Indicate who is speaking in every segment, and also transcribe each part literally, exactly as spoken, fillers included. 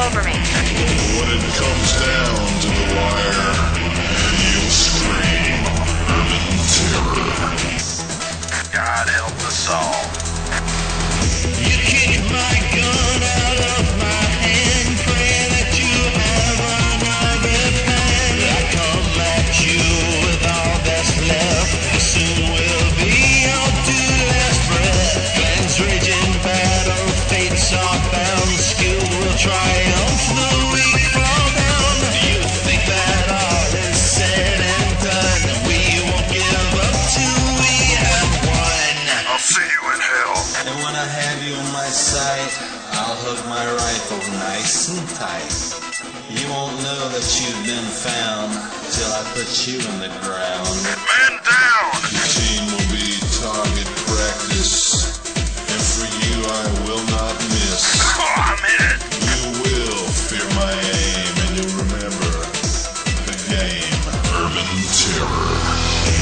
Speaker 1: over me.
Speaker 2: When it comes down to the wire, you'll scream urban terror. God help us all.
Speaker 3: You kick my gun out of my hand, pray that you have another plan. I come at you with all that's left, soon will be all to last breath. Plans raging battle, fates are bound, skill will triumph, the weak fall down. You think that all is said and done, we won't give up till we have won.
Speaker 2: I'll see you in hell.
Speaker 3: And when I have you on my side, I'll hug my rifle nice and tight. You won't know that you've been found till I put you in the ground.
Speaker 2: Man down!
Speaker 4: Your team will be target practice, and for you I will not miss.
Speaker 2: Oh, I'm in it!
Speaker 4: You will fear my aim, and you'll remember the game, Urban Terror.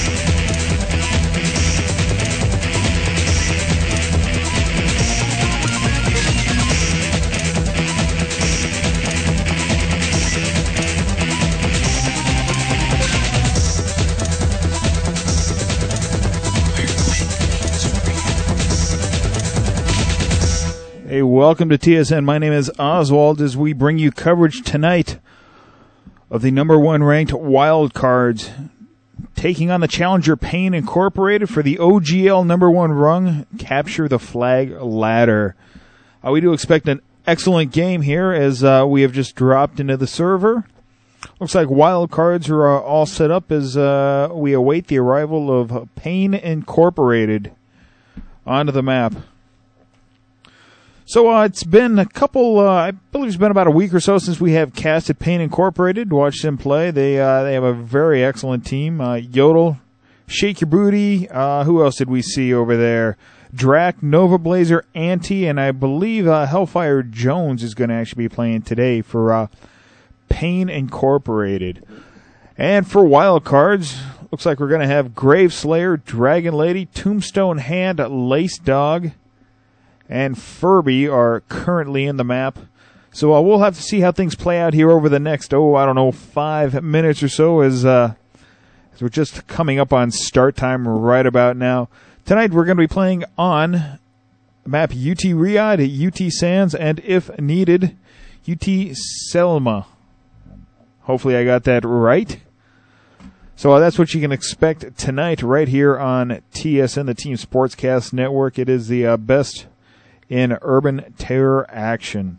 Speaker 5: Hey, welcome to T S N. My name is Oswald as we bring you coverage tonight of the number one ranked Wild Cards taking on the challenger Payne Incorporated for the O G L number one rung, Capture the Flag ladder. Uh, we do expect an excellent game here as uh, we have just dropped into the server. Looks like Wild Cards are uh, all set up as uh, we await the arrival of Payne Incorporated onto the map. So uh, it's been a couple, uh, I believe it's been about a week or so since we have casted Payne Incorporated, watched them play. They uh, they have a very excellent team. Uh, Yodel, Shake Your Booty, uh, who else did we see over there? Drac, Nova Blazer, Anti, and I believe uh, Hellfire Jones is going to actually be playing today for uh, Payne Incorporated. And for Wild Cards, looks like we're going to have Grave Slayer, Dragon Lady, Tombstone Hand, Lace Dog, and Furby are currently in the map. So uh, we'll have to see how things play out here over the next, oh, I don't know, five minutes or so as, uh, as we're just coming up on start time right about now. Tonight we're going to be playing on map U T Riyadh, U T Sands, and if needed, U T Selma. Hopefully I got that right. So uh, that's what you can expect tonight right here on T S N, the Team Sportscast Network. It is the uh, best in urban terror action.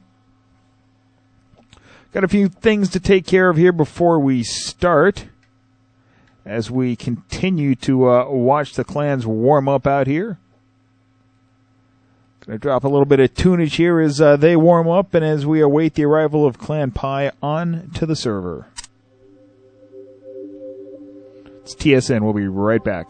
Speaker 5: Got a few things to take care of here before we start as we continue to uh, watch the clans warm up out here. Going to drop a little bit of tunage here as uh, they warm up and as we await the arrival of Clan Pi on to the server. It's T S N. We'll be right back.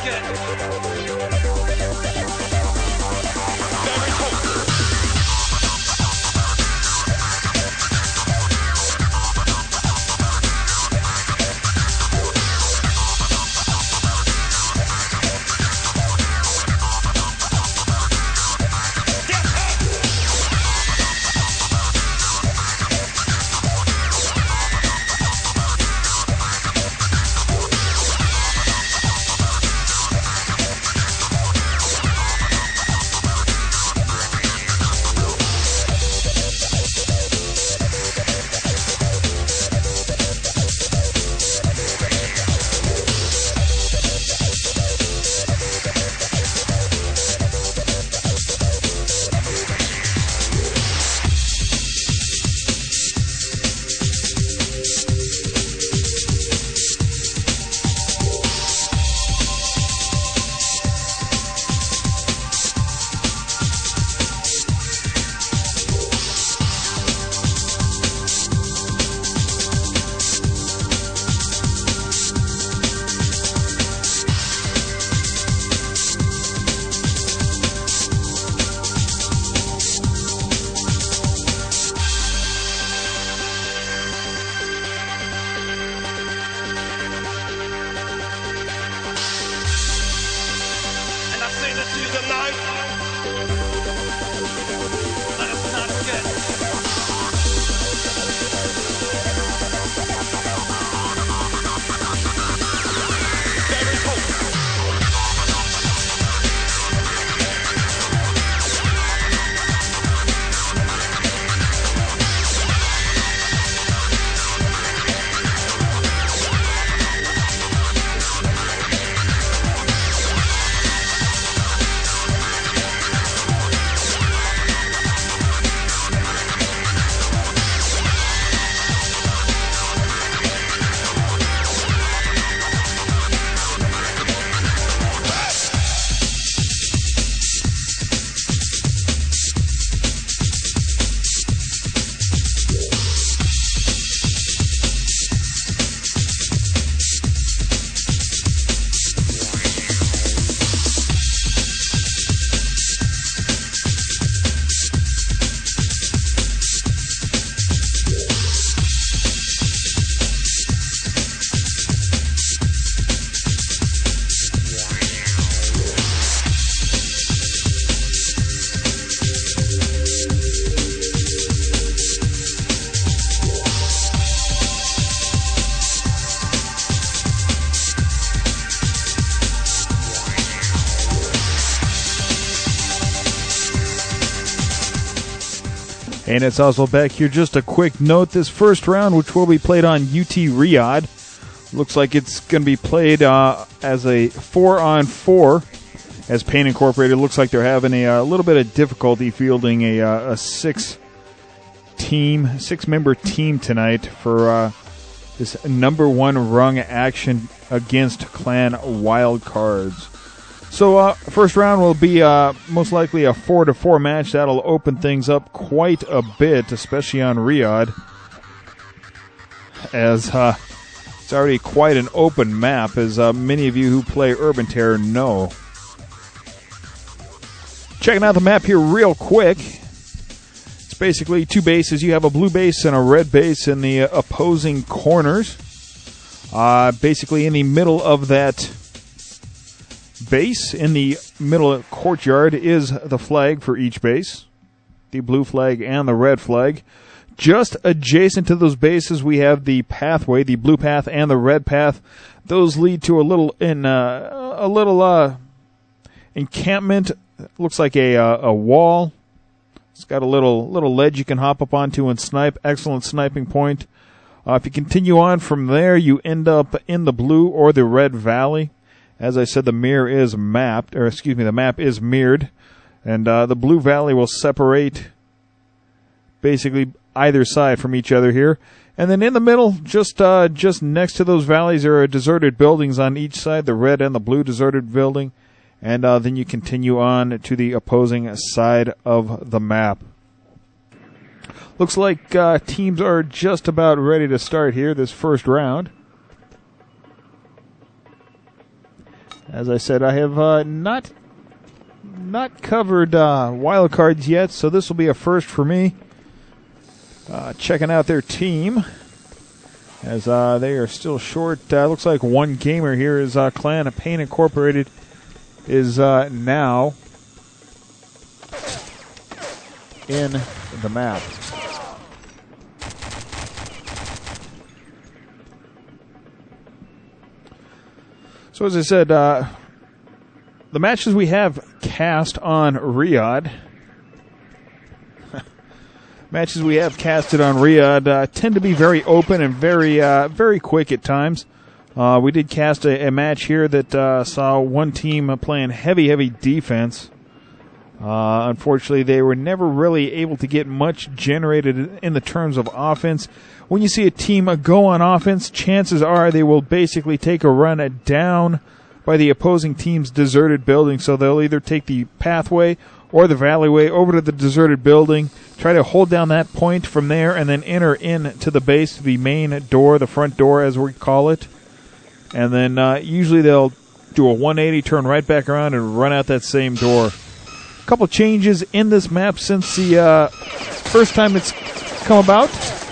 Speaker 5: And it's Oswald back here. Just a quick note, this first round, which will be played on U T Riyadh, looks like it's going to be played uh, as a four-on-four, as Pain Incorporated looks like they're having a, a little bit of difficulty fielding a, a six-team, six-member team tonight for uh, this number one rung action against Clan Wild Cards. So uh, first round will be uh, most likely a four to four match. That'll open things up quite a bit, especially on Riyadh, as uh, it's already quite an open map, as uh, many of you who play Urban Terror know. Checking out the map here real quick. It's basically two bases. You have a blue base and a red base in the opposing corners. Uh, basically in the middle of that base, in the middle courtyard, is the flag for each base, the blue flag and the red flag. Just adjacent to those bases, we have the pathway, the blue path and the red path. Those lead to a little in uh, a little uh, encampment. Looks like a uh, a wall. It's got a little little ledge you can hop up onto and snipe. Excellent sniping point. Uh, if you continue on from there, you end up in the blue or the red valley. As I said, the mirror is mapped, or excuse me, the map is mirrored, and uh, the blue valley will separate basically either side from each other here. And then in the middle, just uh, just next to those valleys, there are deserted buildings on each side, the red and the blue deserted building, and uh, then you continue on to the opposing side of the map. Looks like uh, teams are just about ready to start here, this first round. As I said, I have uh, not not covered uh, wild cards yet, so this will be a first for me. Uh, checking out their team, as uh, they are still short. Uh, looks like one gamer here is uh, Clan of Pain Incorporated is uh, now in the map. So as I said, uh, the matches we have cast on Riyadh, matches we have casted on Riyadh uh, tend to be very open and very, uh, very quick at times. Uh, we did cast a, a match here that uh, saw one team playing heavy, heavy defense. Uh, unfortunately, they were never really able to get much generated in the terms of offense. When you see a team go on offense, chances are they will basically take a run down by the opposing team's deserted building. So they'll either take the pathway or the valleyway over to the deserted building, try to hold down that point from there, and then enter into the base, the main door, the front door as we call it. And then uh, usually they'll do a one eighty, turn right back around, and run out that same door. A couple changes in this map since the uh, first time it's come about.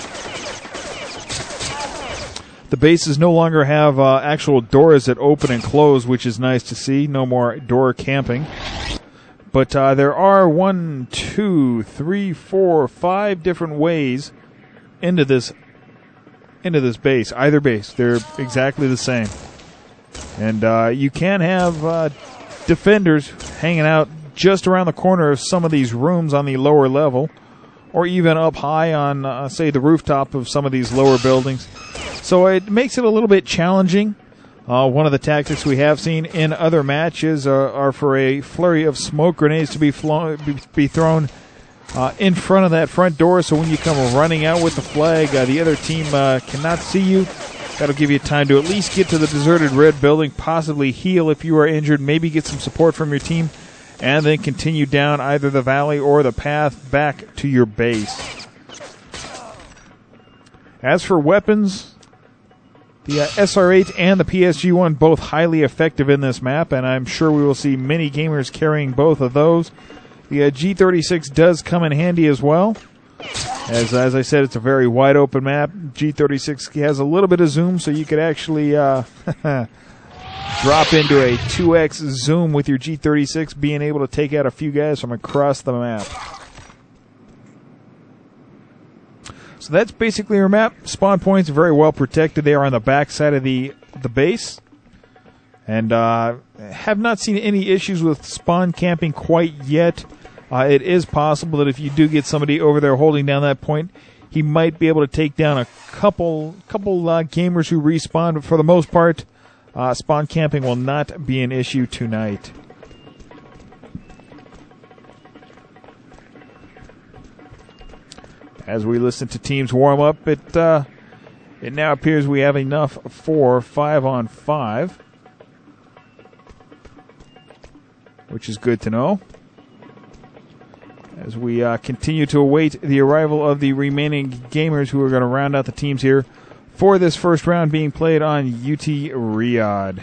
Speaker 5: The bases no longer have uh, actual doors that open and close, which is nice to see. No more door camping. But uh, there are one, two, three, four, five different ways into this into this base. Either base, they're exactly the same. And uh, you can have uh, defenders hanging out just around the corner of some of these rooms on the lower level, or even up high on, uh, say, the rooftop of some of these lower buildings. So it makes it a little bit challenging. Uh, one of the tactics we have seen in other matches are, are for a flurry of smoke grenades to be, flown, be, be thrown uh, in front of that front door, so when you come running out with the flag, uh, the other team uh, cannot see you. That'll give you time to at least get to the deserted red building, possibly heal if you are injured, maybe get some support from your team, and then continue down either the valley or the path back to your base. As for weapons, the uh, S R eight and the P S G one both highly effective in this map, and I'm sure we will see many gamers carrying both of those. The uh, G thirty-six does come in handy as well. As as I said, it's a very wide open map. G thirty-six has a little bit of zoom, so you could actually uh, drop into a two X zoom with your G thirty-six, being able to take out a few guys from across the map. So that's basically our map. Spawn points are very well protected. They are on the back side of the, the base. And uh, have not seen any issues with spawn camping quite yet. Uh, it is possible that if you do get somebody over there holding down that point, he might be able to take down a couple couple uh, gamers who respawn. But for the most part, uh, spawn camping will not be an issue tonight. As we listen to teams warm up, it uh, it now appears we have enough for five on five, which is good to know. As we uh, continue to await the arrival of the remaining gamers who are going to round out the teams here for this first round being played on U T Riyadh.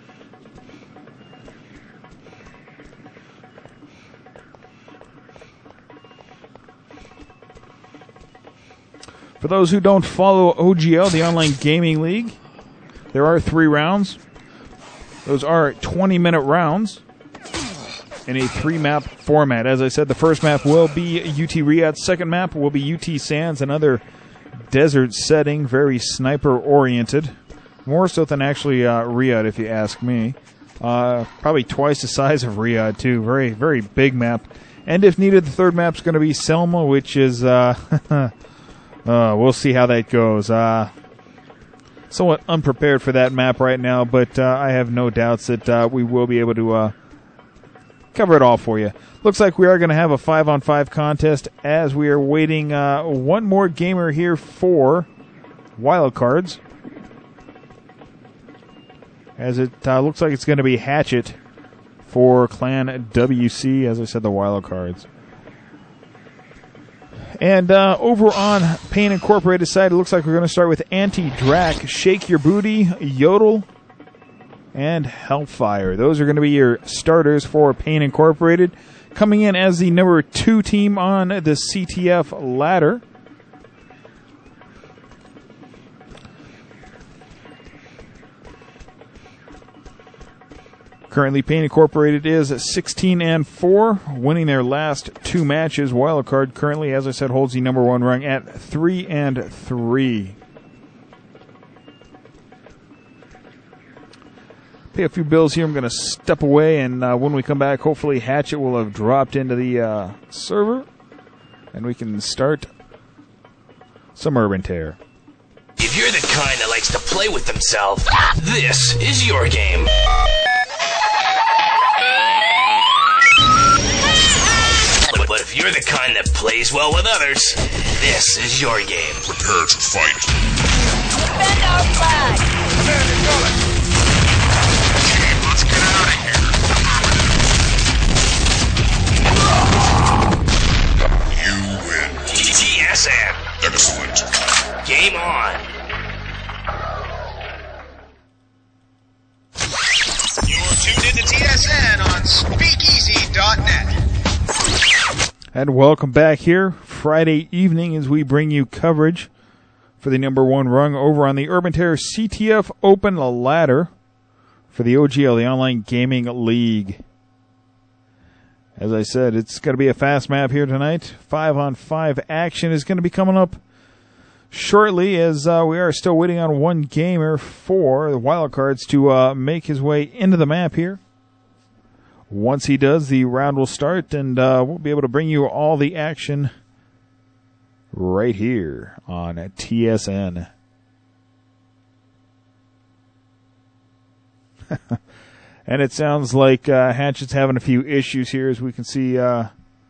Speaker 5: For those who don't follow O G L, the Online Gaming League, there are three rounds. Those are twenty-minute rounds in a three-map format. As I said, the first map will be U T Riyadh. Second map will be U T Sands, another desert setting, very sniper-oriented. More so than actually uh, Riyadh, if you ask me. Uh, probably twice the size of Riyadh, too. Very, very big map. And if needed, the third map's going to be Selma, which is... Uh, Uh, we'll see how that goes. Uh, somewhat unprepared for that map right now, but uh, I have no doubts that uh, we will be able to uh, cover it all for you. Looks like we are going to have a five on five contest as we are waiting uh, one more gamer here for wild cards. As it uh, looks like it's going to be Hatchet for Clan W C, as I said, the wild cards. And uh, over on Pain Incorporated side, it looks like we're going to start with Anti-Drac, Shake Your Booty, Yodel, and Hellfire. Those are going to be your starters for Pain Incorporated. Coming in as the number two team on the C T F ladder. Currently, Pain Incorporated is sixteen and four, winning their last two matches. Wildcard currently, as I said, holds the number one rung at three and three. Pay a few bills here. I'm going to step away, and uh, when we come back, hopefully Hatchet will have dropped into the uh, server, and we can start some Urban Terror.
Speaker 1: If you're the kind that likes to play with themselves, this is your game. But if you're the kind that plays well with others, this is your game.
Speaker 2: Prepare to fight.
Speaker 6: Defend our flag!
Speaker 2: Team, let's get out of here. You win.
Speaker 1: T S N.
Speaker 2: Excellent.
Speaker 1: Game on.
Speaker 7: You're tuned into T S N on Speakeasy dot net.
Speaker 5: And welcome back here Friday evening as we bring you coverage for the number one rung over on the Urban Terror C T F Open ladder for the O G L, the Online Gaming League. As I said, it's going to be a fast map here tonight. Five on five action is going to be coming up shortly as uh, we are still waiting on one gamer for the wildcards to uh, make his way into the map here. Once he does, the round will start, and uh, we'll be able to bring you all the action right here on T S N. And it sounds like uh, Hatchet's having a few issues here, as we can see uh,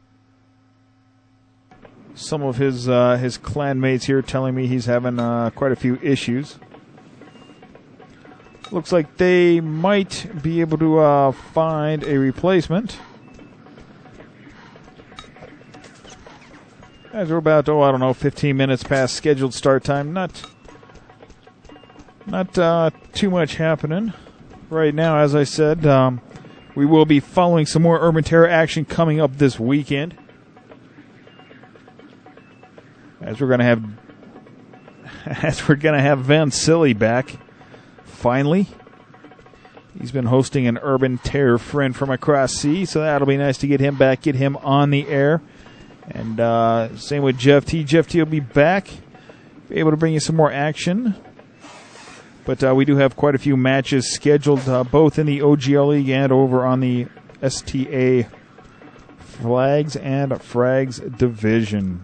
Speaker 5: some of his uh, his clanmates here telling me he's having uh, quite a few issues. Looks like they might be able to uh, find a replacement. As we're about, oh, I don't know, fifteen minutes past scheduled start time. Not, not uh, too much happening right now. As I said, um, we will be following some more Urban Terror action coming up this weekend. As we're gonna have, as we're gonna have Van Silly back. Finally, he's been hosting an Urban Terror friend from across sea, so that'll be nice to get him back, get him on the air. And uh, same with Jeff T. Jeff T will be back, be able to bring you some more action. But uh, we do have quite a few matches scheduled, uh, both in the O G L League and over on the S T A Flags and Frags Division.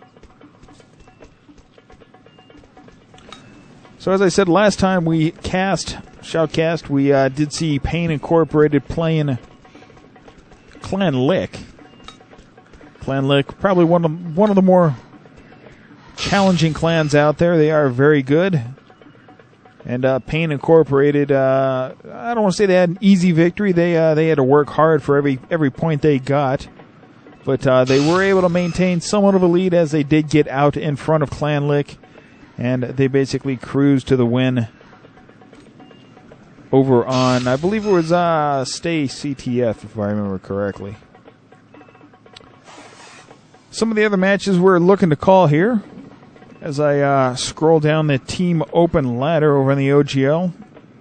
Speaker 5: So as I said last time we cast, shoutcast, we uh, did see Pain Incorporated playing Clan Lick. Clan Lick, probably one of one of the more challenging clans out there. They are very good. And uh, Pain Incorporated, uh, I don't want to say they had an easy victory. They uh, they had to work hard for every every point they got. But uh, they were able to maintain somewhat of a lead as they did get out in front of Clan Lick. And they basically cruised to the win over on, I believe it was uh, Stay C T F, if I remember correctly. Some of the other matches we're looking to call here as I uh, scroll down the Team Open ladder over in the O G L.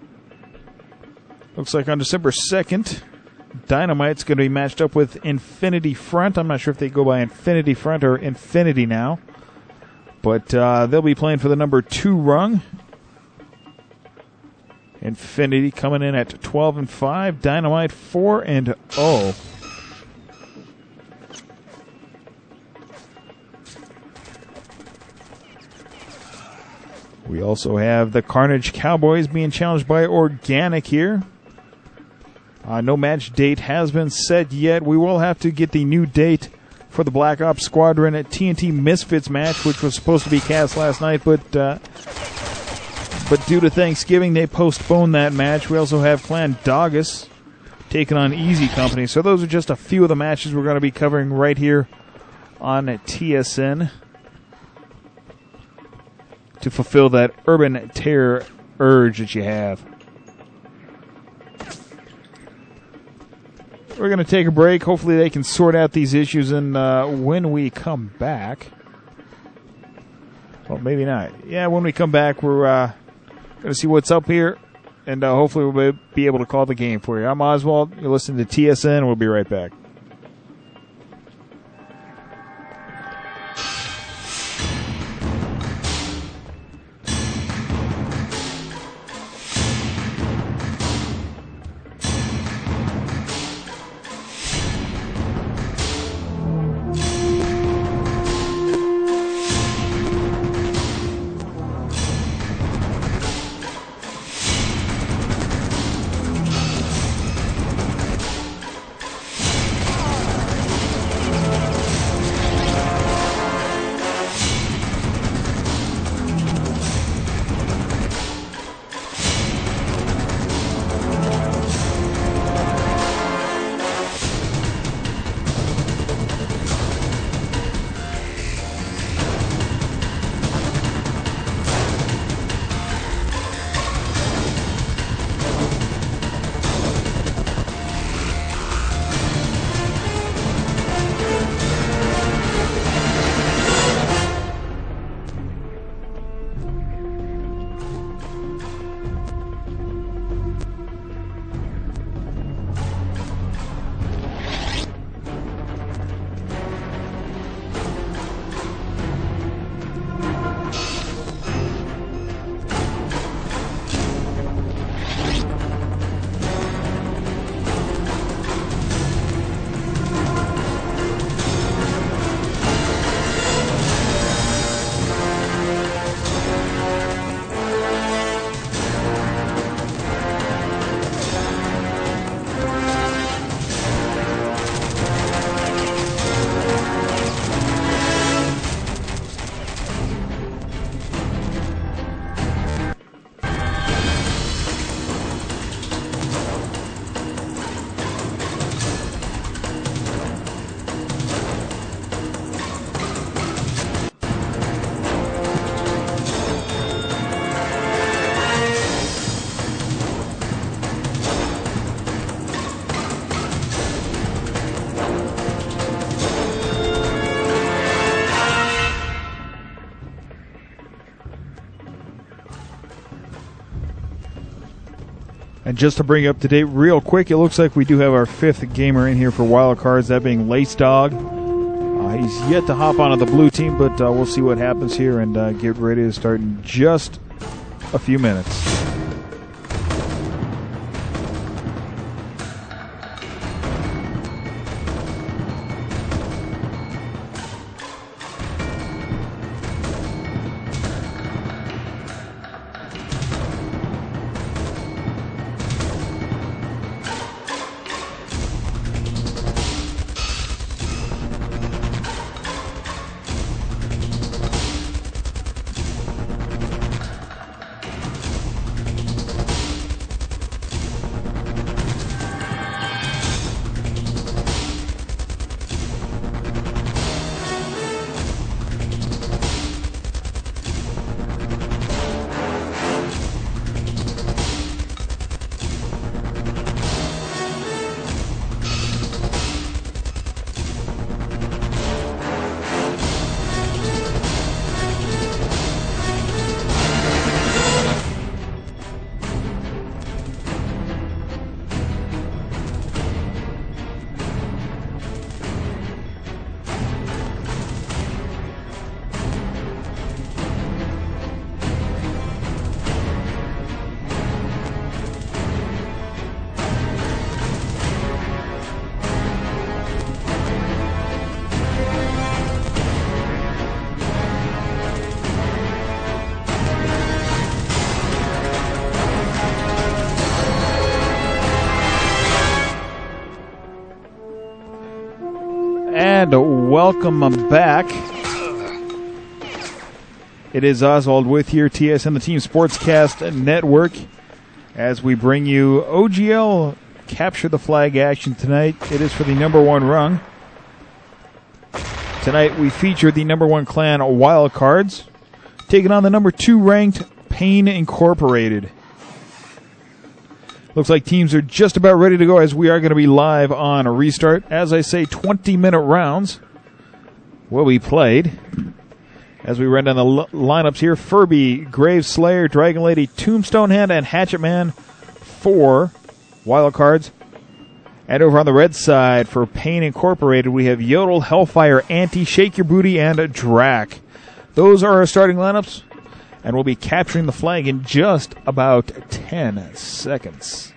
Speaker 5: Looks like on December second, Dynamite's going to be matched up with Infinity Front. I'm not sure if they go by Infinity Front or Infinity now. But uh, they'll be playing for the number two rung. Infinity coming in at twelve and five. Dynamite four and oh. We also have the Carnage Cowboys being challenged by Organic here. Uh, no match date has been set yet. We will have to get the new date for the Black Ops Squadron at T N T Misfits match, which was supposed to be cast last night, but uh, but due to Thanksgiving, they postponed that match. We also have Clan Doggus taking on Easy Company. So those are just a few of the matches we're going to be covering right here on T S N to fulfill that Urban Terror urge that you have. We're going to take a break. Hopefully they can sort out these issues, and uh, when we come back, well, maybe not. Yeah, when we come back, we're uh, going to see what's up here, and uh, hopefully we'll be able to call the game for you. I'm Oswald. You're listening to T S N. We'll be right back. And just to bring you up to date real quick, it looks like we do have our fifth gamer in here for Wild Cards, that being Lace Dog. Uh, he's yet to hop onto the blue team, but uh, we'll see what happens here and uh, get ready to start in just a few minutes. And welcome back. It is Oswald with here, T S N, the Team Sportscast Network, as we bring you O G L Capture the Flag action tonight. It is for the number one rung. Tonight we feature the number one clan Wild Cards, taking on the number two ranked Pain Incorporated. Looks like teams are just about ready to go as we are going to be live on a restart. As I say, twenty-minute rounds will be played. As we run down the l- lineups here, Furby, Grave Slayer, Dragon Lady, Tombstone Hand, and Hatchet Man for wild cards. And over on the red side for Pain Incorporated, we have Yodel, Hellfire, Anti, Shake Your Booty, and Drac. Those are our starting lineups, and we'll be capturing the flag in just about ten seconds.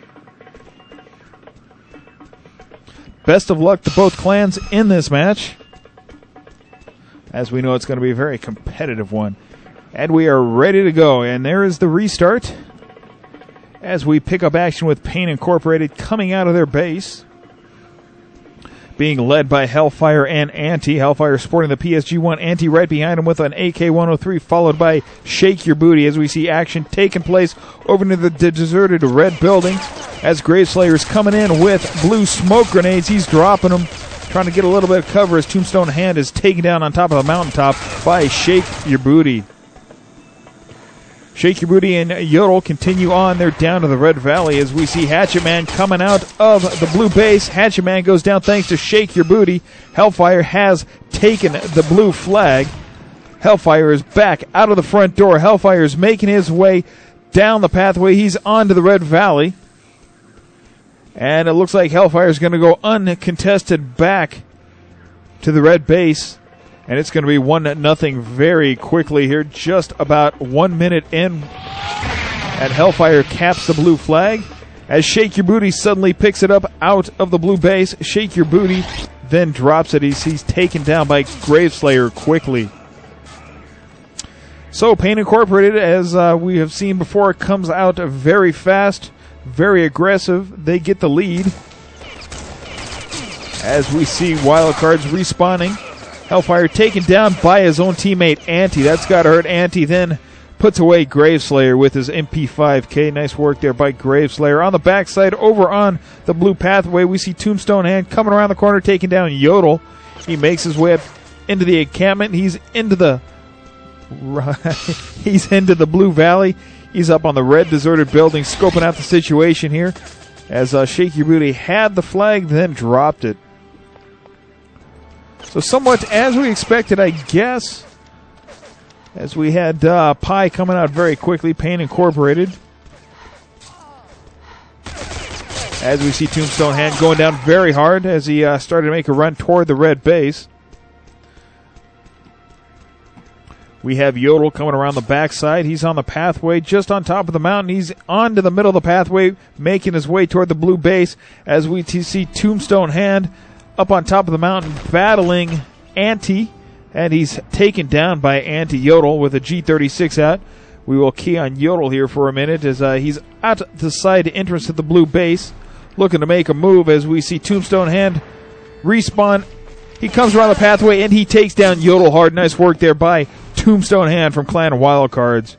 Speaker 5: Best of luck to both clans in this match, as we know it's going to be a very competitive one. And we are ready to go, and there is the restart as we pick up action with Pain Incorporated coming out of their base, being led by Hellfire and Anti. Hellfire sporting the P S G one, Anti right behind him with an A K one oh three, followed by Shake Your Booty, as we see action taking place over near the deserted red building as Graveslayer is coming in with blue smoke grenades. He's dropping them, trying to get a little bit of cover as Tombstone Hand is taken down on top of the mountaintop by Shake Your Booty. Shake Your Booty and Yodel continue on. They're down to the Red Valley as we see Hatchet Man coming out of the blue base. Hatchet Man goes down thanks to Shake Your Booty. Hellfire has taken the blue flag. Hellfire is back out of the front door. Hellfire is making his way down the pathway. He's onto the Red Valley. And it looks like Hellfire is going to go uncontested back to the red base. And it's going to be one nothing very quickly here, just about one minute in. And Hellfire caps the blue flag as Shake Your Booty suddenly picks it up out of the blue base. Shake Your Booty then drops it. He's, he's taken down by Graveslayer quickly. So Pain Incorporated, as uh, we have seen before, comes out very fast, very aggressive. They get the lead as we see wild cards respawning. Hellfire taken down by his own teammate Anti. That's got to hurt. Anti then puts away Graveslayer with his M P five K. Nice work there by Graveslayer. On the backside, over on the blue pathway, we see Tombstone Hand coming around the corner, taking down Yodel. He makes his way up into the encampment. He's into the he's into the blue valley. He's up on the red deserted building, scoping out the situation here. As uh, Shake Your Booty had the flag, then dropped it. So somewhat as we expected, I guess, as we had uh, Pi coming out very quickly, Pain Incorporated. As we see Tombstone Hand going down very hard as he uh, started to make a run toward the red base. We have Yodel coming around the backside. He's on the pathway just on top of the mountain. He's onto the middle of the pathway, making his way toward the blue base as we t- see Tombstone Hand up on top of the mountain battling Anti, and he's taken down by Anti Yodel with a G thirty-six out. We will key on Yodel here for a minute as uh, he's at the side entrance to the blue base, looking to make a move as we see Tombstone Hand respawn. He comes around the pathway and he takes down Yodel hard. Nice work there by Tombstone Hand from Clan Wildcards.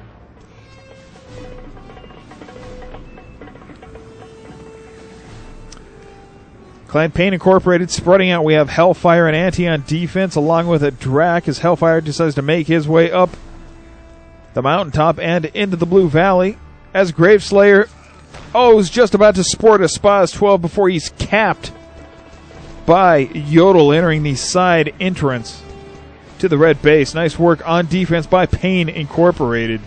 Speaker 5: Clan Pain Incorporated spreading out. We have Hellfire and Anti on defense, along with a Drac as Hellfire decides to make his way up the mountaintop and into the Blue Valley. As Graveslayer, oh, is just about to sport a Spas twelve before he's capped by Yodel entering the side entrance to the red base. Nice work on defense by Pain Incorporated.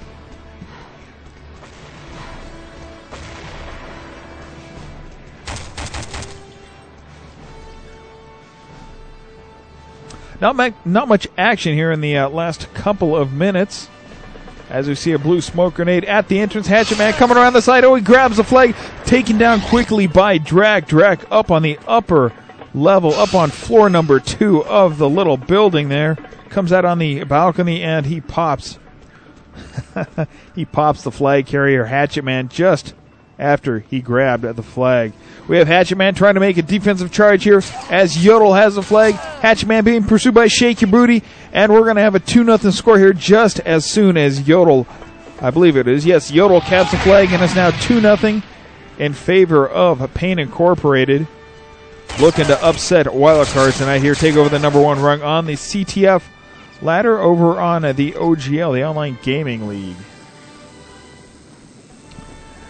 Speaker 5: Not, ma- not much action here in the uh, last couple of minutes. As we see a blue smoke grenade at the entrance. Hatchet Man coming around the side. Oh, he grabs the flag. Taken down quickly by Drac. Drac up on the upper level, up on floor number two of the little building there. Comes out on the balcony and he pops. he pops the flag carrier, Hatchet Man, just after he grabbed at the flag. We have Hatchet Man trying to make a defensive charge here as Yodel has the flag. Hatchet Man being pursued by Shake Your Booty, and we're going to have a two nothing score here just as soon as Yodel, I believe it is, yes, Yodel caps the flag, and it's now two nothing in favor of Pain Incorporated, looking to upset Wildcards tonight here, take over the number one rung on the C T F ladder over on the O G L, the Online Gaming League.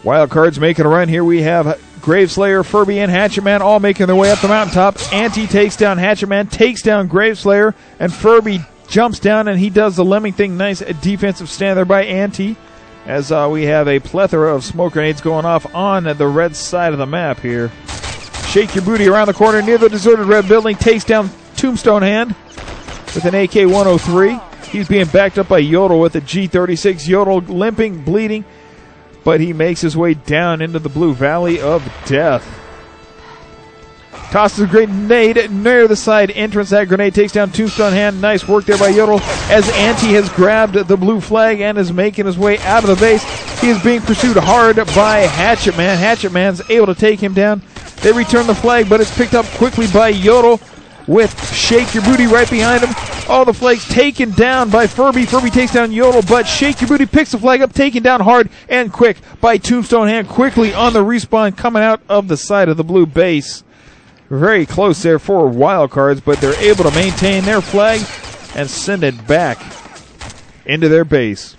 Speaker 5: Wild Cards making a run here. We have Graveslayer, Furby, and Hatchet Man all making their way up the mountaintop. Ante takes down Hatchet Man, takes down Graveslayer, and Furby jumps down, and he does the lemming thing. Nice defensive stand there by Ante, as uh, we have a plethora of smoke grenades going off on the red side of the map here. Shake Your Booty around the corner near the deserted red building, takes down Tombstone Hand with an A K one oh three. He's being backed up by Yodel with a G thirty-six. Yodel limping, bleeding, but he makes his way down into the blue valley of death. Tosses a grenade near the side entrance. That grenade takes down Tombstone Hand. Nice work there by Yodel as Ante has grabbed the blue flag and is making his way out of the base. He is being pursued hard by Hatchet Man. Hatchet Man's able to take him down. They return the flag, but it's picked up quickly by Yodel with Shake Your Booty right behind him. All the flags taken down by Furby. Furby takes down Yodel, but Shake Your Booty picks the flag up, taken down hard and quick by Tombstone Hand, quickly on the respawn coming out of the side of the blue base. Very close there for Wild Cards, but they're able to maintain their flag and send it back into their base.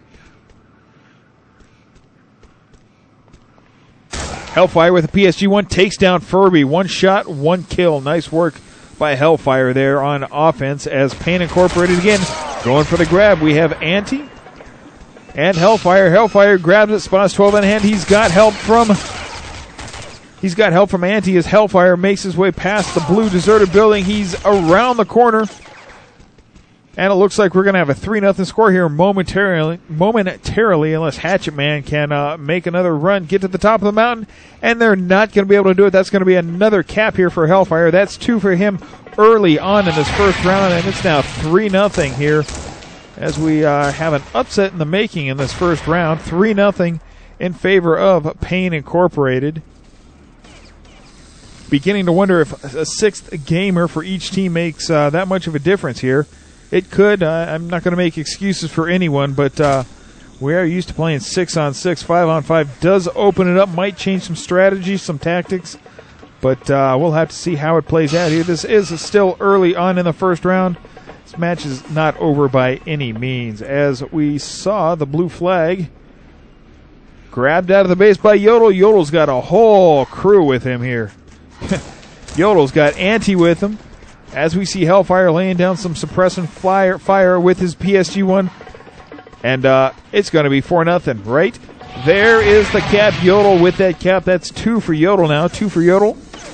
Speaker 5: Hellfire with a P S G one takes down Furby. One shot, one kill. Nice work by Hellfire there on offense as Pain Incorporated again going for the grab. We have Ante and Hellfire. Hellfire grabs it, spawns twelve in hand. He's got help from he's got help from Ante as Hellfire makes his way past the blue deserted building. He's around the corner. And it looks like we're going to have a three nothing score here momentarily, momentarily unless Hatchet Man can uh, make another run, get to the top of the mountain, and they're not going to be able to do it. That's going to be another cap here for Hellfire. That's two for him early on in this first round, and it's now three nothing here as we uh, have an upset in the making in this first round. three nothing in favor of Pain Incorporated. Beginning to wonder if a sixth gamer for each team makes uh, that much of a difference here. It could. Uh, I'm not going to make excuses for anyone, but uh, we are used to playing six on six. Five on five does open it up. Might change some strategies, some tactics, but uh, we'll have to see how it plays out here. This is still early on in the first round. This match is not over by any means. As we saw, the blue flag grabbed out of the base by Yodel. Yodel's got a whole crew with him here. Yodel's got Ante with him. As we see Hellfire laying down some suppressing fire, fire with his P S G one. And uh, it's going to be four nothing, right? There is the cap. Yodel with that cap. That's two for Yodel now. Two for Yodel.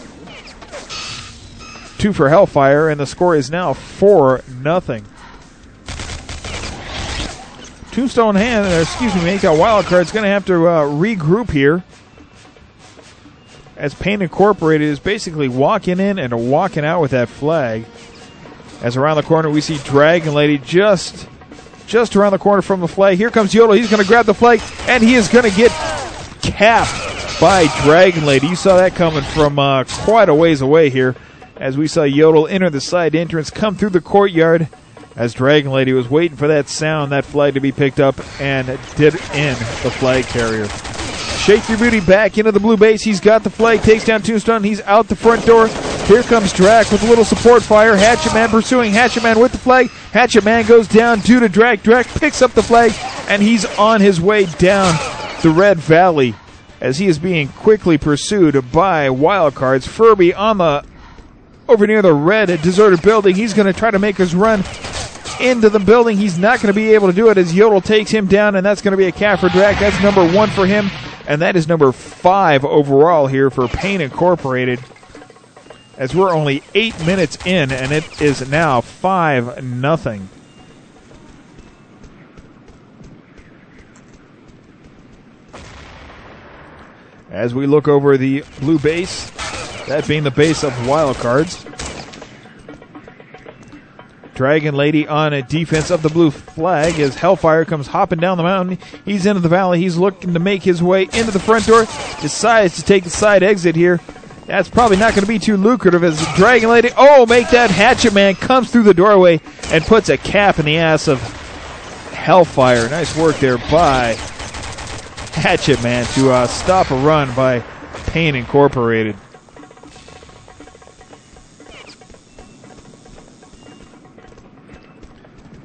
Speaker 5: Two for Hellfire. And the score is now four nothing. Tombstone Hand, or excuse me, make a Wild Card's going to have to uh, regroup here. As Pain Incorporated is basically walking in and walking out with that flag. As around the corner we see Dragon Lady just just around the corner from the flag. Here comes Yodel. He's going to grab the flag, and he is going to get capped by Dragon Lady. You saw that coming from uh, quite a ways away here. As we saw Yodel enter the side entrance, come through the courtyard. As Dragon Lady was waiting for that sound, that flag to be picked up, and did in the flag carrier. Shake Your Booty back into the blue base. He's got the flag, takes down Tombstone. He's out the front door. Here comes Drac with a little support fire. Hatchet Man pursuing Hatchet Man with the flag. Hatchet Man goes down due to Drac. Drac picks up the flag, and he's on his way down the Red Valley as he is being quickly pursued by Wild Cards. Furby on the over near the red deserted building. He's going to try to make his run into the building. He's not going to be able to do it as Yodel takes him down, and that's going to be a cap for Drac. That's number one for him. And that is number five overall here for Pain Incorporated. As we're only eight minutes in, and it is now five nothing. As we look over the blue base, that being the base of Wild Cards. Dragon Lady on a defense of the blue flag as Hellfire comes hopping down the mountain. He's into the valley. He's looking to make his way into the front door. Decides to take the side exit here. That's probably not going to be too lucrative as Dragon Lady, oh, make that Hatchet Man, comes through the doorway and puts a cap in the ass of Hellfire. Nice work there by Hatchet Man to uh, stop a run by Pain Incorporated.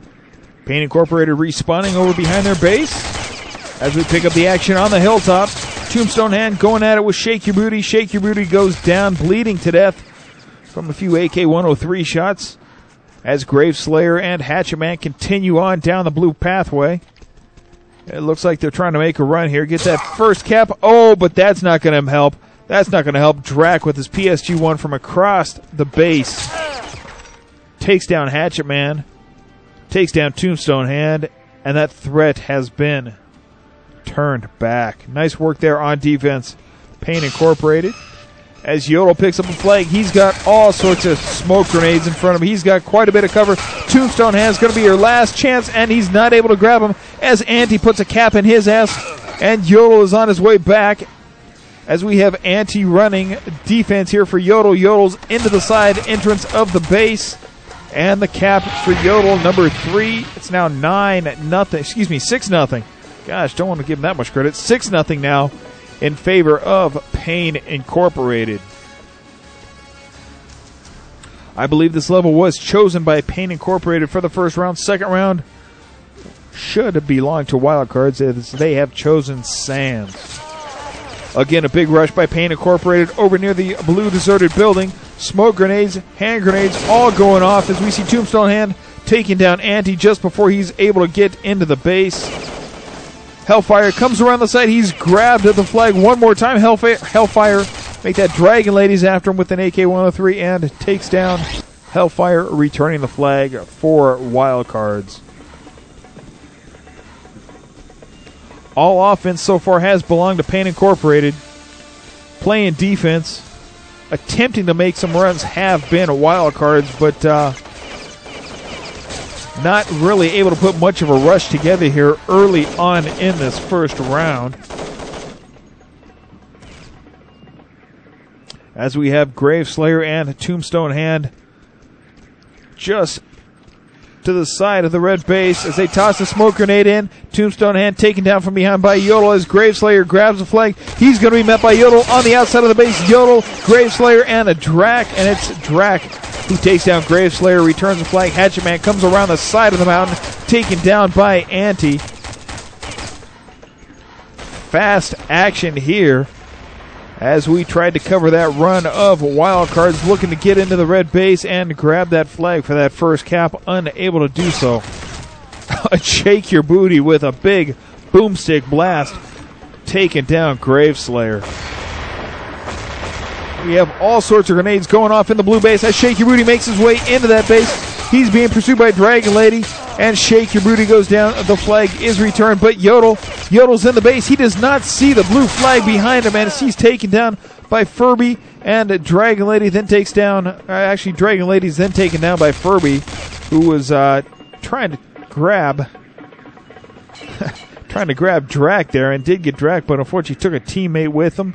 Speaker 5: Pain Incorporated respawning over behind their base as we pick up the action on the hilltop. Tombstone Hand going at it with Shake Your Booty. Shake Your Booty goes down, bleeding to death from a few A K one oh three shots as Graveslayer and Hatchet Man continue on down the blue pathway. It looks like they're trying to make a run here. Get that first cap. Oh, but that's not going to help. That's not going to help. Drac with his P S G one from across the base. Takes down Hatchet Man. Takes down Tombstone Hand. And that threat has been turned back. Nice work there on defense. Pain Incorporated. As Yodel picks up a flag, he's got all sorts of smoke grenades in front of him. He's got quite a bit of cover. Tombstone Hand's going to be your last chance, and he's not able to grab him as Anti puts a cap in his ass. And Yodel is on his way back as we have Anti running defense here for Yodel. Yodel's into the side entrance of the base. And the cap for Yodel, number three. It's now nine nothing. Excuse me, six nothing. Gosh, don't want to give him that much credit. Six nothing now in favor of Pain Incorporated. I believe this level was chosen by Pain Incorporated for the first round. Second round should belong to Wildcards as they have chosen Sands. Again, a big rush by Pain Incorporated over near the blue deserted building. Smoke grenades, hand grenades, all going off as we see Tombstone Hand taking down Anti just before he's able to get into the base. Hellfire comes around the side. He's grabbed at the flag one more time. Hellfire, Hellfire make that Dragon Ladies after him with an A K one oh three and takes down Hellfire, returning the flag for Wildcards. All offense so far has belonged to Pain Incorporated. Playing defense, attempting to make some runs have been Wildcards, but uh, not really able to put much of a rush together here early on in this first round. As we have Graveslayer and Tombstone Hand just to the side of the red base as they toss a smoke grenade in. Tombstone Hand taken down from behind by Yodel as Graveslayer grabs the flag. He's going to be met by Yodel on the outside of the base. Yodel, Graveslayer, and a Drac, and it's Drac who takes down Graveslayer, returns the flag. Hatchet Man comes around the side of the mountain, taken down by Anti. Fast action here as we tried to cover that run of Wildcards, looking to get into the red base and grab that flag for that first cap, unable to do so. Shake Your Booty with a big boomstick blast, taking down Graveslayer. We have all sorts of grenades going off in the blue base as Shake Your Booty makes his way into that base. He's being pursued by Dragon Lady, and Shake Your Booty goes down. The flag is returned, but Yodel, Yodel's in the base. He does not see the blue flag behind him, and he's taken down by Furby, and Dragon Lady then takes down, uh, actually Dragon Lady's then taken down by Furby, who was uh, trying to grab, trying to grab Drac there, and did get Drac, but unfortunately took a teammate with him.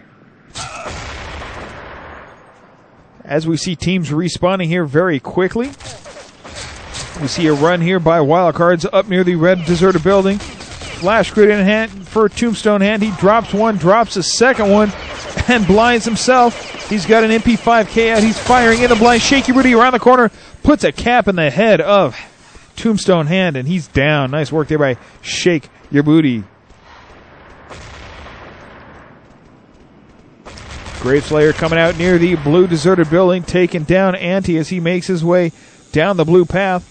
Speaker 5: As we see teams respawning here very quickly. We see a run here by Wildcards up near the red deserted building. Flash grid in hand for Tombstone Hand. He drops one, drops a second one, and blinds himself. He's got an M P five K out. He's firing in the blind. Shake Your Booty around the corner. Puts a cap in the head of Tombstone Hand, and he's down. Nice work there by Shake Your Booty. Graveslayer coming out near the blue deserted building, taking down Anti as he makes his way down the blue path.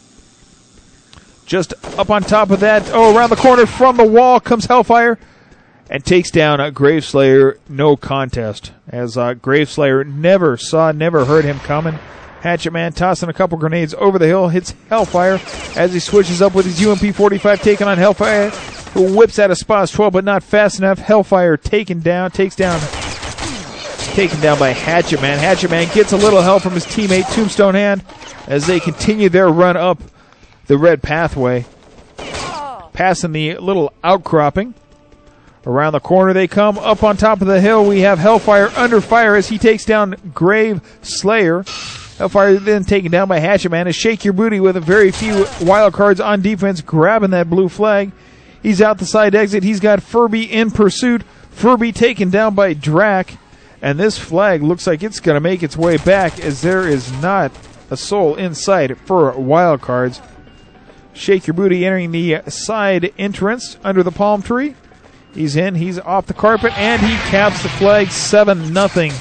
Speaker 5: Just up on top of that, oh, around the corner from the wall comes Hellfire and takes down uh, Graveslayer, no contest. As uh, Graveslayer never saw, never heard him coming. Hatchet Man tossing a couple grenades over the hill, hits Hellfire as he switches up with his U M P forty-five, taking on Hellfire, who whips out of spots twelve, but not fast enough. Hellfire taken down, takes down, taken down by Hatchet Man. Hatchet Man gets a little help from his teammate Tombstone Hand as they continue their run up the red pathway, passing the little outcropping. Around the corner they come. Up on top of the hill we have Hellfire under fire as he takes down Graveslayer. Hellfire then taken down by Hatchet Man as Shake Your Booty with a very few Wildcards on defense, grabbing that blue flag. He's out the side exit. He's got Furby in pursuit. Furby taken down by Drac. And this flag looks like it's going to make its way back as there is not a soul in sight for Wildcards. Shake Your Booty entering the side entrance under the palm tree. He's in, he's off the carpet, and he caps the flag seven nothing.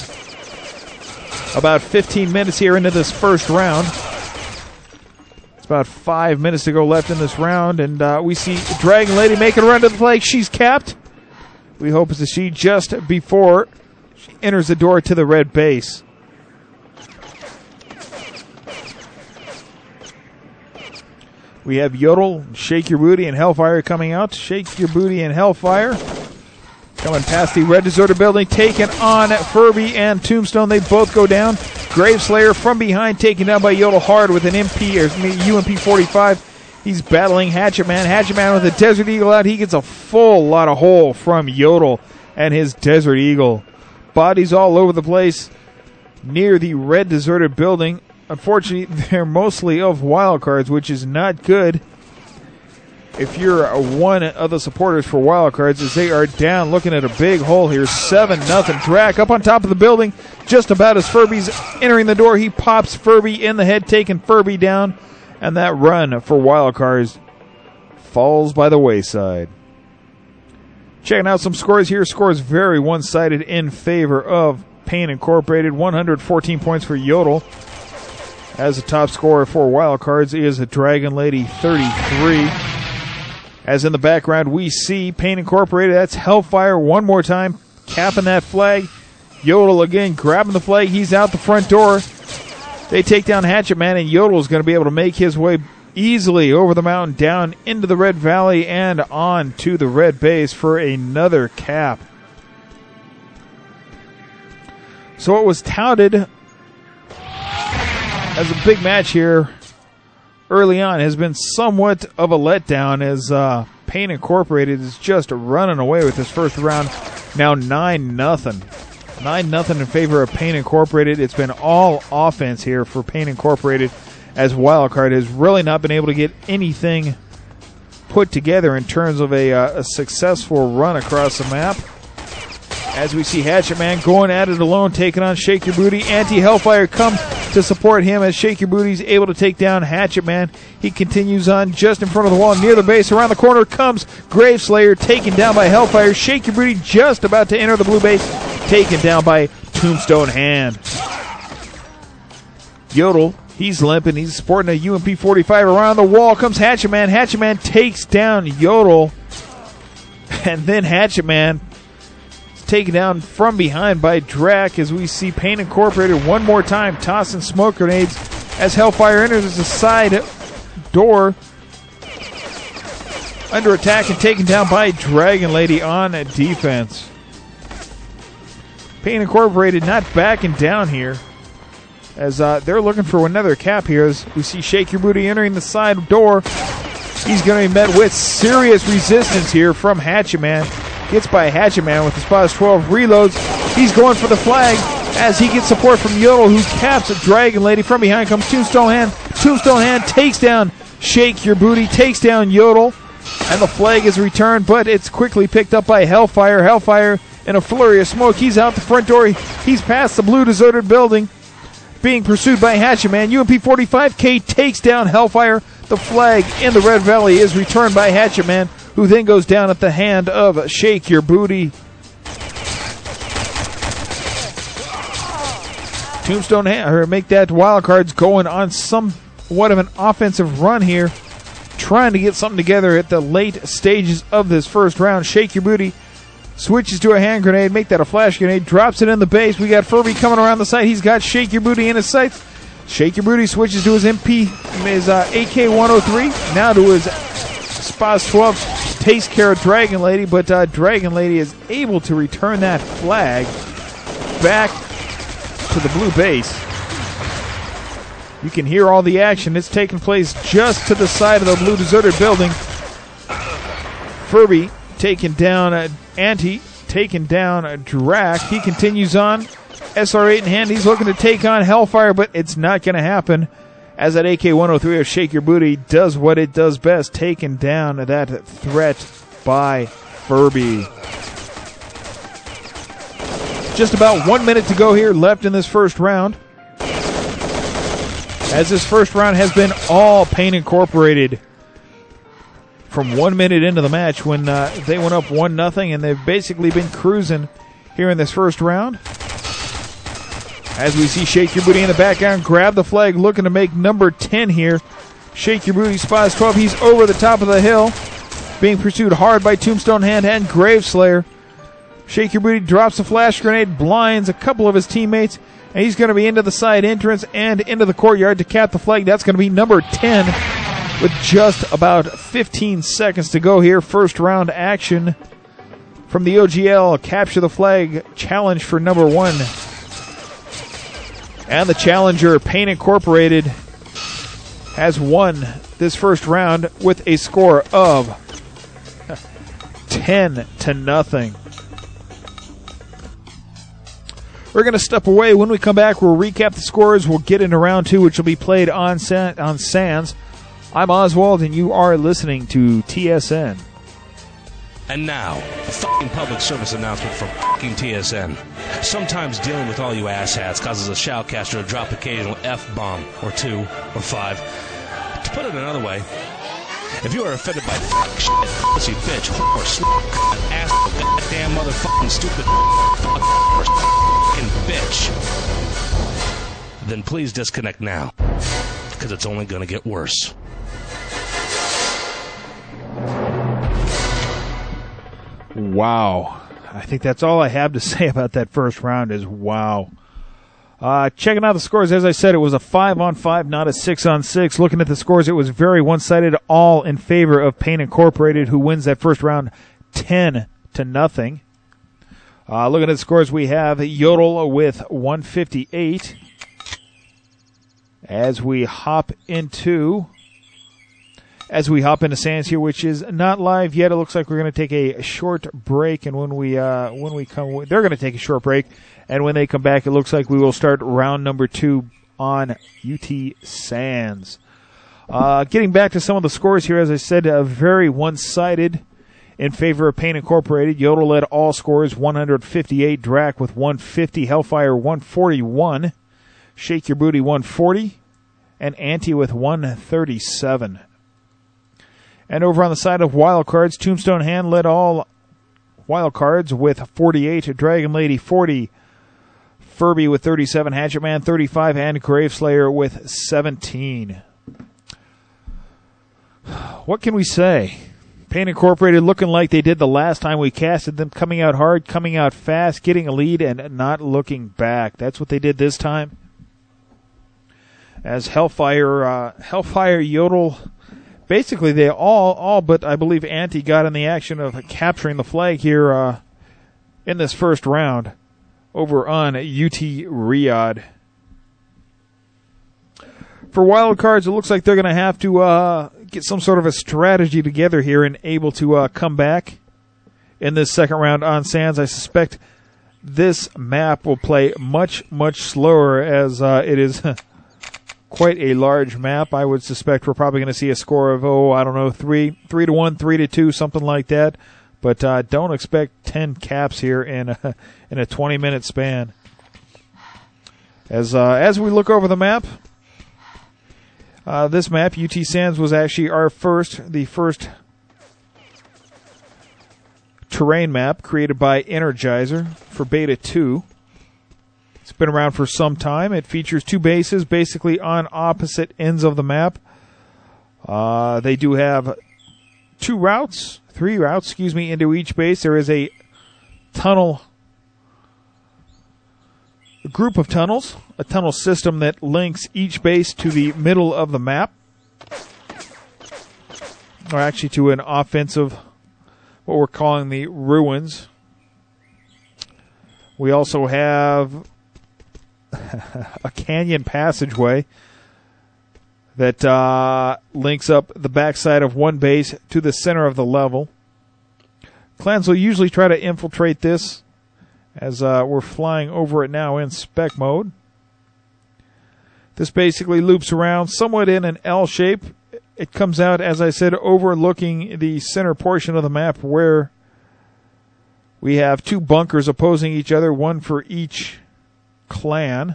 Speaker 5: About fifteen minutes here into this first round. It's about five minutes to go left in this round, and uh, we see Dragon Lady making a run to the flag. She's capped. We hope it's a she just before she enters the door to the red base. We have Yodel, Shake Your Booty, and Hellfire coming out. Shake Your Booty and Hellfire coming past the red deserted building, taking on Furby and Tombstone. They both go down. Graveslayer from behind, taken down by Yodel hard with an M P or U M P forty-five. He's battling Hatchet Man. Hatchet Man with a Desert Eagle out. He gets a full lot of hole from Yodel and his Desert Eagle. Bodies all over the place near the red deserted building. Unfortunately, they're mostly of wild cards, which is not good if you're one of the supporters for wild cards, as they are down looking at a big hole here. seven nothing. Drac up on top of the building just about as Furby's entering the door. He pops Furby in the head, taking Furby down, and that run for wild cards falls by the wayside. Checking out some scores here. Scores very one-sided in favor of Pain Incorporated. one hundred fourteen points for Yodel. As the top scorer for wild cards is a Dragon Lady, thirty-three. As in the background, we see Pain Incorporated. That's Hellfire one more time, capping that flag. Yodel again grabbing the flag. He's out the front door. They take down Hatchet Man, and Yodel is going to be able to make his way easily over the mountain, down into the Red Valley, and on to the red base for another cap. So it was touted as a big match here early on, has been somewhat of a letdown, as uh, Pain Incorporated is just running away with this first round. Now nine nothing. nine nothing in favor of Pain Incorporated. It's been all offense here for Pain Incorporated, as Wildcard has really not been able to get anything put together in terms of a, uh, a successful run across the map. As we see Hatchet Man going at it alone, taking on Shake Your Booty. Anti-Hellfire come to support him as Shake Your Booty is able to take down Hatchet Man. He continues on just in front of the wall near the base. Around the corner comes Graveslayer, taken down by Hellfire. Shake Your Booty just about to enter the blue base, taken down by Tombstone Hand. Yodel, he's limping. He's sporting a U M P forty-five. Around the wall comes Hatchet Man. Hatchet Man takes down Yodel. And then Hatchet Man taken down from behind by Drac, as we see Pain Incorporated one more time tossing smoke grenades as Hellfire enters the side door. Under attack and taken down by Dragon Lady on defense. Pain Incorporated not backing down here, as uh, they're looking for another cap here. As we see Shake Your Booty entering the side door. He's going to be met with serious resistance here from Hatchet Man. Gets by Hatchet Man with the Spaz twelve, reloads. He's going for the flag as he gets support from Yodel, who caps a Dragon Lady. From behind comes Tombstone Hand. Tombstone Hand takes down Shake Your Booty, takes down Yodel, and the flag is returned, but it's quickly picked up by Hellfire. Hellfire in a flurry of smoke. He's out the front door. He's past the blue deserted building, being pursued by Hatchet Man. U M P forty-five K takes down Hellfire. The flag in the Red Valley is returned by Hatchet Man, who then goes down at the hand of Shake Your Booty. Tombstone or make that wild cards going on somewhat of an offensive run here, trying to get something together at the late stages of this first round. Shake Your Booty switches to a hand grenade, make that a flash grenade, drops it in the base. We got Furby coming around the side. He's got Shake Your Booty in his sights. Shake Your Booty switches to his M P, his uh, A K one oh three, now to his Spaz twelve. Takes care of Dragon Lady, but uh, Dragon Lady is able to return that flag back to the blue base. You can hear all the action. It's taking place just to the side of the blue deserted building. Furby taking down uh, Anti, taking down uh, Drac. He continues on. S R eight in hand. He's looking to take on Hellfire, but it's not going to happen, as that A K one oh three of Shake Your Booty does what it does best, taking down that threat by Furby. Just about one minute to go here left in this first round, as this first round has been all Pain Incorporated. from one minute into the match when uh, they went up one nothing, and they've basically been cruising here in this first round. As we see Shake Your Booty in the background, grab the flag, looking to make number ten here. Shake Your Booty spots twelve. He's over the top of the hill, being pursued hard by Tombstone Hand and Graveslayer. Shake Your Booty drops a flash grenade, blinds a couple of his teammates, and he's going to be into the side entrance and into the courtyard to cap the flag. That's going to be number ten with just about fifteen seconds to go here. First round action from the O G L Capture the Flag challenge for number one. And the challenger, Pain Incorporated, has won this first round with a score of ten to nothing. We're going to step away. When we come back, we'll recap the scores. We'll get into round two, which will be played on San- on Sands. I'm Oswald, and you are listening to T S N.
Speaker 8: And now, a fucking public service announcement from fucking T S N. Sometimes dealing with all you asshats causes a shoutcaster to drop occasional F-bomb, or two, or five. To put it another way, if you are offended by fuck, shit, pussy, bitch, whore, slut, ass, goddamn motherfucking stupid fuck, or fucking bitch, then please disconnect now, because it's only going to get worse.
Speaker 5: Wow. I think that's all I have to say about that first round is wow. Uh, checking out the scores, as I said, it was a five on five, not a six on six. Looking at the scores, it was very one-sided, all in favor of Pain Incorporated, who wins that first round ten to nothing. Uh, looking at the scores, we have Yodel with one fifty-eight. As we hop into... As we hop into Sands here, which is not live yet, it looks like we're going to take a short break, and when we uh, when we come, they're going to take a short break, and when they come back, it looks like we will start round number two on U T Sands. Uh, getting back to some of the scores here, as I said, uh, very one-sided in favor of Pain Incorporated. Yodel led all scores, one fifty-eight, Drac with one fifty, Hellfire one forty-one, Shake Your Booty one forty, and Anti with one thirty-seven. And over on the side of Wildcards, Tombstone Hand led all Wildcards with forty-eight, Dragon Lady forty, Furby with thirty-seven, Hatchet Man thirty-five, and Graveslayer with seventeen. What can we say? Pain Incorporated looking like they did the last time we casted them, coming out hard, coming out fast, getting a lead, and not looking back. That's what they did this time. As Hellfire, uh, Hellfire, Yodel... Basically, they all, all but I believe Anti got in the action of capturing the flag here uh, in this first round over on U T Riyadh. For Wildcards, it looks like they're going to have to uh, get some sort of a strategy together here and able to uh, come back in this second round on Sands. I suspect this map will play much, much slower as uh, it is... quite a large map. I would suspect we're probably going to see a score of, oh, I don't know, three, three to one, three to two, something like that. But uh, don't expect ten caps here in a, in a twenty-minute span. As uh, as we look over the map, uh, this map, U T Sands, was actually our first, the first terrain map created by Energizer for Beta two. It's been around for some time. It features two bases basically on opposite ends of the map. Uh, they do have two routes, three routes, excuse me, into each base. There is a tunnel, a group of tunnels, a tunnel system that links each base to the middle of the map. Or actually to an offensive, what we're calling the ruins. We also have a canyon passageway that uh, links up the backside of one base to the center of the level. Clans will usually try to infiltrate this as uh, we're flying over it now in spec mode. This basically loops around somewhat in an L shape. It comes out, as I said, overlooking the center portion of the map where we have two bunkers opposing each other, one for each clan.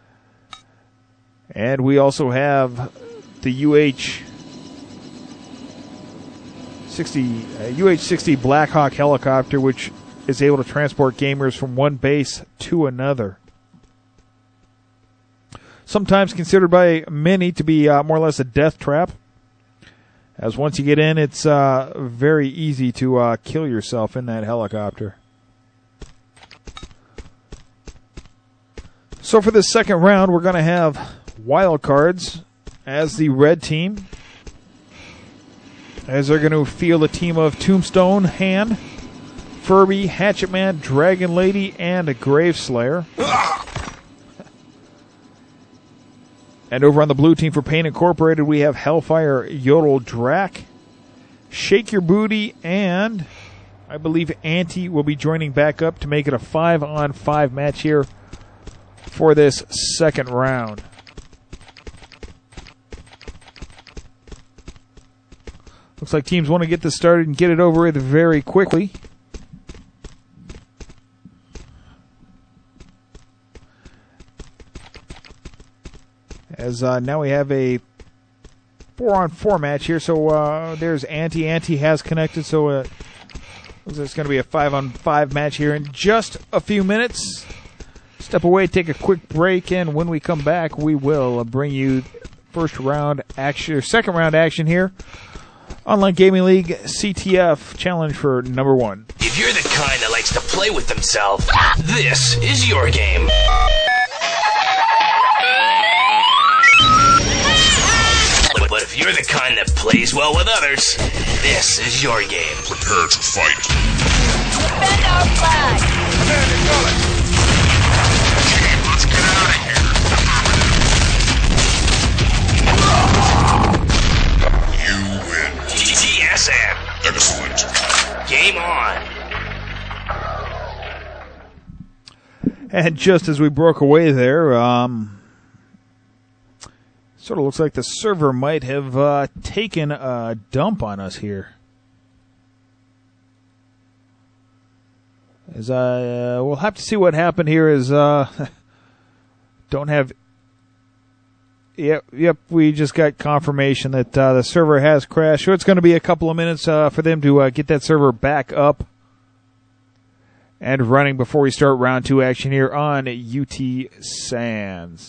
Speaker 5: And we also have the U H sixty uh, U H sixty Black Hawk helicopter, which is able to transport gamers from one base to another. Sometimes considered by many to be uh, more or less a death trap, as once you get in, it's uh, very easy to uh, kill yourself in that helicopter. So for this second round, we're going to have wild cards as the red team, as they're going to field a team of Tombstone, Hand, Furby, Hatchet Man, Dragon Lady, and a Graveslayer. And over on the blue team for Pain Incorporated, we have Hellfire, Yodel, Drac, Shake Your Booty, and I believe Auntie will be joining back up to make it a five-on-five match here for this second round. Looks like teams want to get this started and get it over with very quickly. As uh, now we have a four-on-four match here. So uh, there's Auntie. Auntie has connected, so uh, looks like it's going to be a five-on-five match here in just a few minutes. Step away, take a quick break, and when we come back, we will bring you first round action, or second round action here. Online Gaming League C T F challenge for number one.
Speaker 1: If you're the kind that likes to play with themselves, this is your game. But if you're the kind that plays well with others, this is your game.
Speaker 2: Prepare to fight.
Speaker 6: Defend our flag.
Speaker 7: Commander, call it. Team, let's get out of here.
Speaker 2: You win.
Speaker 1: T S N.
Speaker 2: Excellent.
Speaker 1: Game on.
Speaker 5: And just as we broke away there, um, sort of looks like the server might have uh, taken a dump on us here. As I, uh, we'll have to see what happened here. Is uh, don't have. Yep, yep. We just got confirmation that uh, the server has crashed. So it's going to be a couple of minutes uh, for them to uh, get that server back up and running before we start round two action here on U T Sands.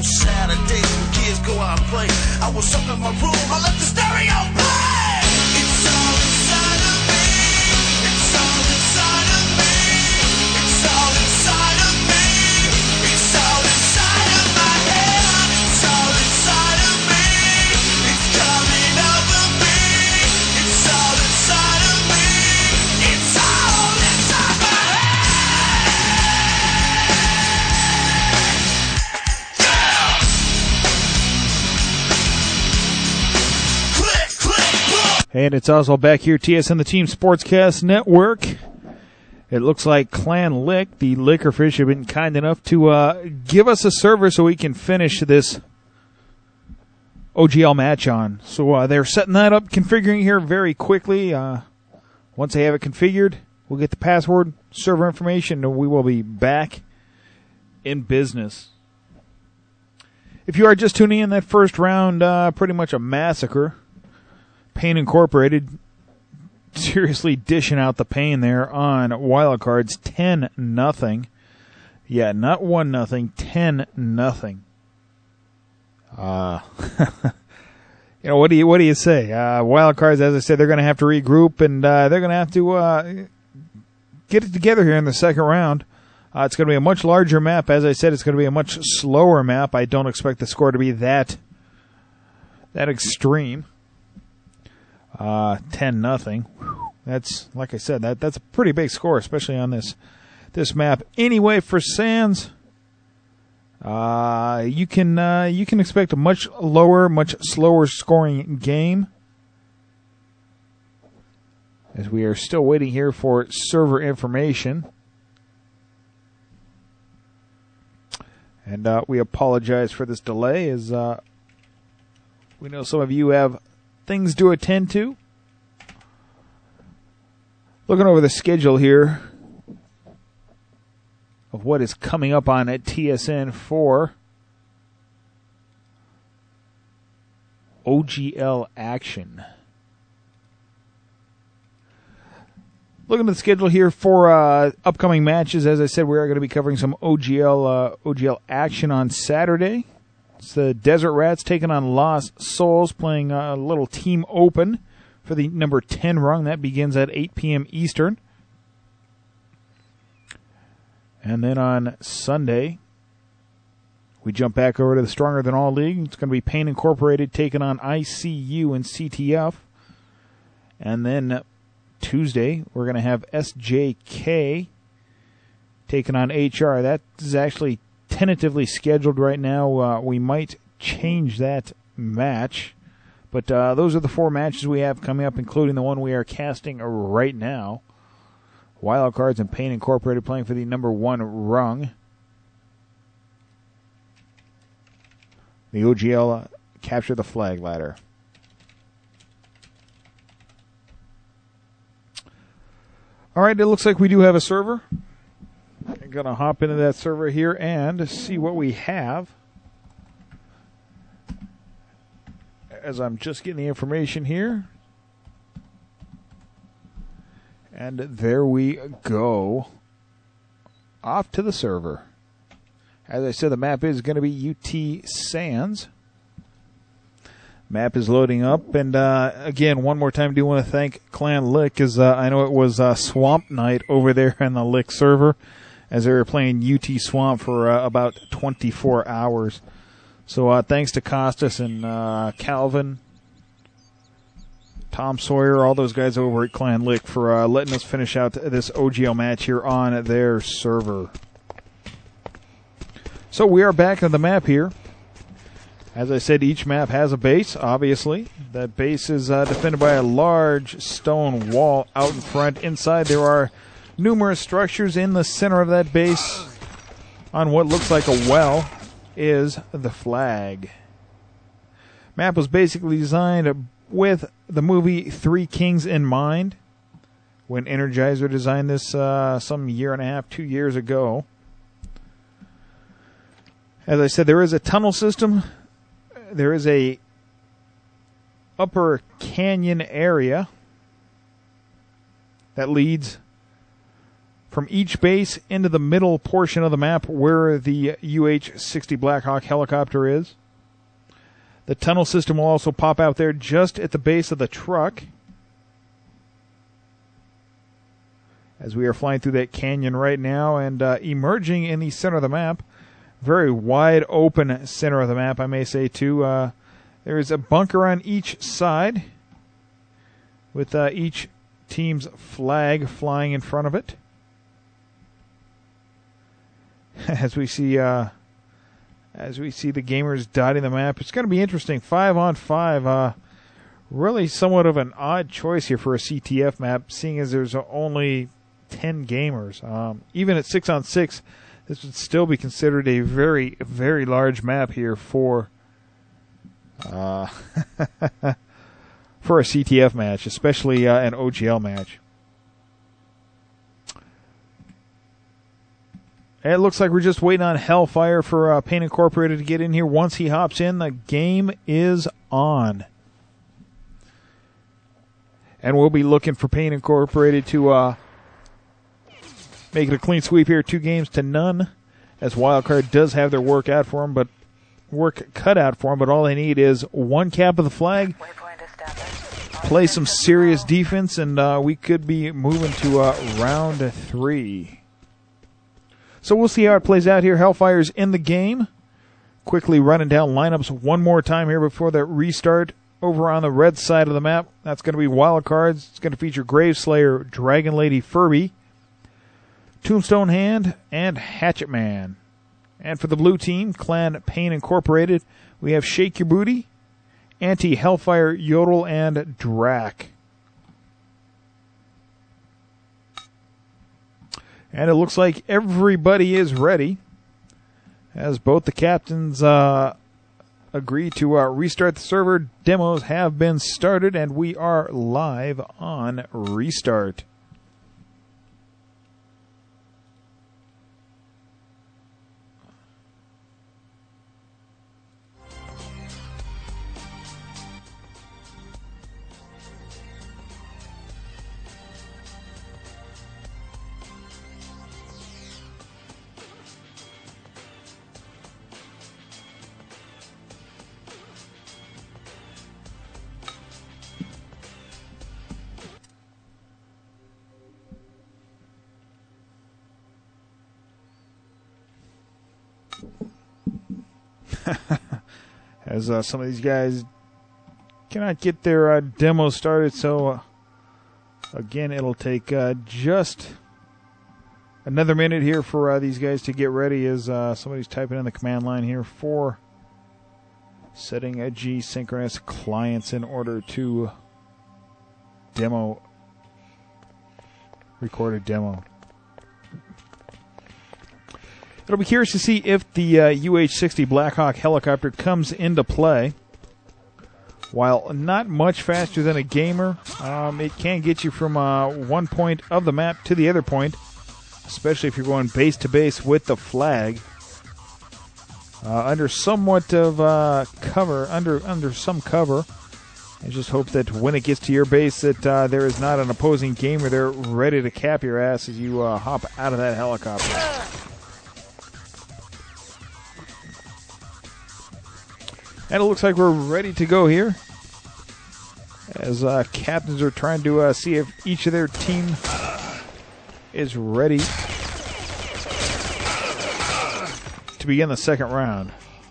Speaker 3: Saturdays when kids go out and play, I was up in my room, I let the stereo play. It's all inside of me. It's all inside of me. It's all inside of me. It's all inside of my head. It's all inside of me. It's coming over me. It's all inside of me. It's all inside my
Speaker 5: And it's also back here, T S N, the Team Sportscast Network. It looks like Clan Lick, the Lickerfish, have been kind enough to uh, give us a server so we can finish this O G L match on. So uh, they're setting that up, configuring here very quickly. Uh, once they have it configured, we'll get the password, server information, and we will be back in business. If you are just tuning in, that first round, uh, pretty much a massacre. Pain Incorporated seriously dishing out the pain there on Wildcards, ten nothing. Yeah, not one nothing, ten nothing. Uh, you know, what do you what do you say? Uh, Wildcards, as I said, they're going to have to regroup, and uh, they're going to have to uh, get it together here in the second round. Uh, it's going to be a much larger map. As I said, it's going to be a much slower map. I don't expect the score to be that that extreme. Uh, ten nothing. That's, like I said, that that's a pretty big score, especially on this this map. Anyway, for Sands, uh, you can uh, you can expect a much lower, much slower scoring game, as we are still waiting here for server information. And uh, we apologize for this delay, as uh, we know some of you have things to attend to. Looking over the schedule here of what is coming up on at T S N for O G L action. Looking at the schedule here for uh, upcoming matches, as I said, we are going to be covering some O G L uh, O G L action on Saturday. It's the Desert Rats taking on Lost Souls, playing a little team open for the number ten rung. That begins at eight p.m. Eastern. And then on Sunday, we jump back over to the Stronger Than All League. It's going to be Pain Incorporated taking on I C U and C T F. And then Tuesday, we're going to have S J K taking on H R. That is actually tentatively scheduled right now. Uh, we might change that match. But uh, those are the four matches we have coming up, including the one we are casting right now. Wildcards and Pain Incorporated playing for the number one rung. The O G L uh, capture the flag ladder. All right, it looks like we do have a server. I'm going to hop into that server here and see what we have. As I'm just getting the information here. And there we go. Off to the server. As I said, the map is going to be U T Sands. Map is loading up. And uh, again, one more time, I do want to thank Clan Lick, because uh, I know it was uh, Swamp Night over there in the Lick server, as they were playing U T Swamp for uh, about twenty-four hours. So uh, thanks to Costas and uh, Calvin, Tom Sawyer, all those guys over at Clan Lick for uh, letting us finish out this O G L match here on their server. So we are back on the map here. As I said, each map has a base, obviously. That base is uh, defended by a large stone wall out in front. Inside there are numerous structures. In the center of that base, on what looks like a well, is the flag. Map was basically designed with the movie Three Kings in mind when Energizer designed this uh, some year and a half, two years ago. As I said, there is a tunnel system. There is a upper canyon area that leads from each base into the middle portion of the map where the U H sixty Blackhawk helicopter is. The tunnel system will also pop out there just at the base of the truck, as we are flying through that canyon right now and uh, emerging in the center of the map. Very wide open center of the map, I may say, too. Uh, there is a bunker on each side with uh, each team's flag flying in front of it. As we see, uh, as we see the gamers dotting the map, it's going to be interesting. Five on five, uh, really somewhat of an odd choice here for a C T F map, seeing as there's only ten gamers. Um, even at six on six, this would still be considered a very, very large map here for uh, for a C T F match, especially uh, an O G L match. And it looks like we're just waiting on Hellfire for uh, Pain Incorporated to get in here. Once he hops in, the game is on. And we'll be looking for Pain Incorporated to uh, make it a clean sweep here, two games to none, as Wildcard does have their work out for them, but work cut out for them. But all they need is one cap of the flag, play some serious defense, and uh, we could be moving to uh, round three. So we'll see how it plays out here. Hellfire's in the game. Quickly running down lineups one more time here before that restart. Over on the red side of the map, that's going to be Wild Cards. It's going to feature Graveslayer, Dragon Lady Furby, Tombstone Hand, and Hatchet Man. And for the blue team, Clan Pain Incorporated, we have Shake Your Booty, Anti-Hellfire, Yodel, and Drac. And it looks like everybody is ready, as both the captains uh, agree to uh, restart the server. Demos have been started, and we are live on Restart. As uh, some of these guys cannot get their uh, demo started, so uh, again, it'll take uh, just another minute here for uh, these guys to get ready, as uh, somebody's typing in the command line here for setting a G synchronous clients in order to demo, record a demo. It'll be curious to see if the uh, U H sixty Blackhawk helicopter comes into play. While not much faster than a gamer, um, it can get you from uh, one point of the map to the other point, especially if you're going base to base with the flag. Uh, under somewhat of uh, cover, under under some cover. I just hope that when it gets to your base that uh, there is not an opposing gamer there ready to cap your ass as you uh, hop out of that helicopter. And it looks like we're ready to go here, as uh, captains are trying to uh, see if each of their team is ready to begin the second round.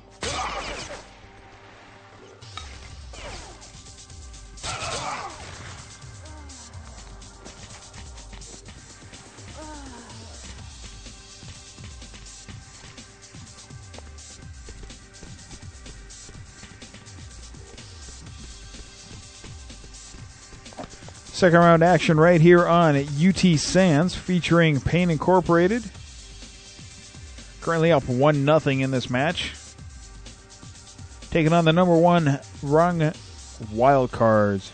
Speaker 5: Second round action right here on U T Sands, featuring Pain Incorporated. Currently up one nothing in this match. Taking on the number one rung Wild Cards.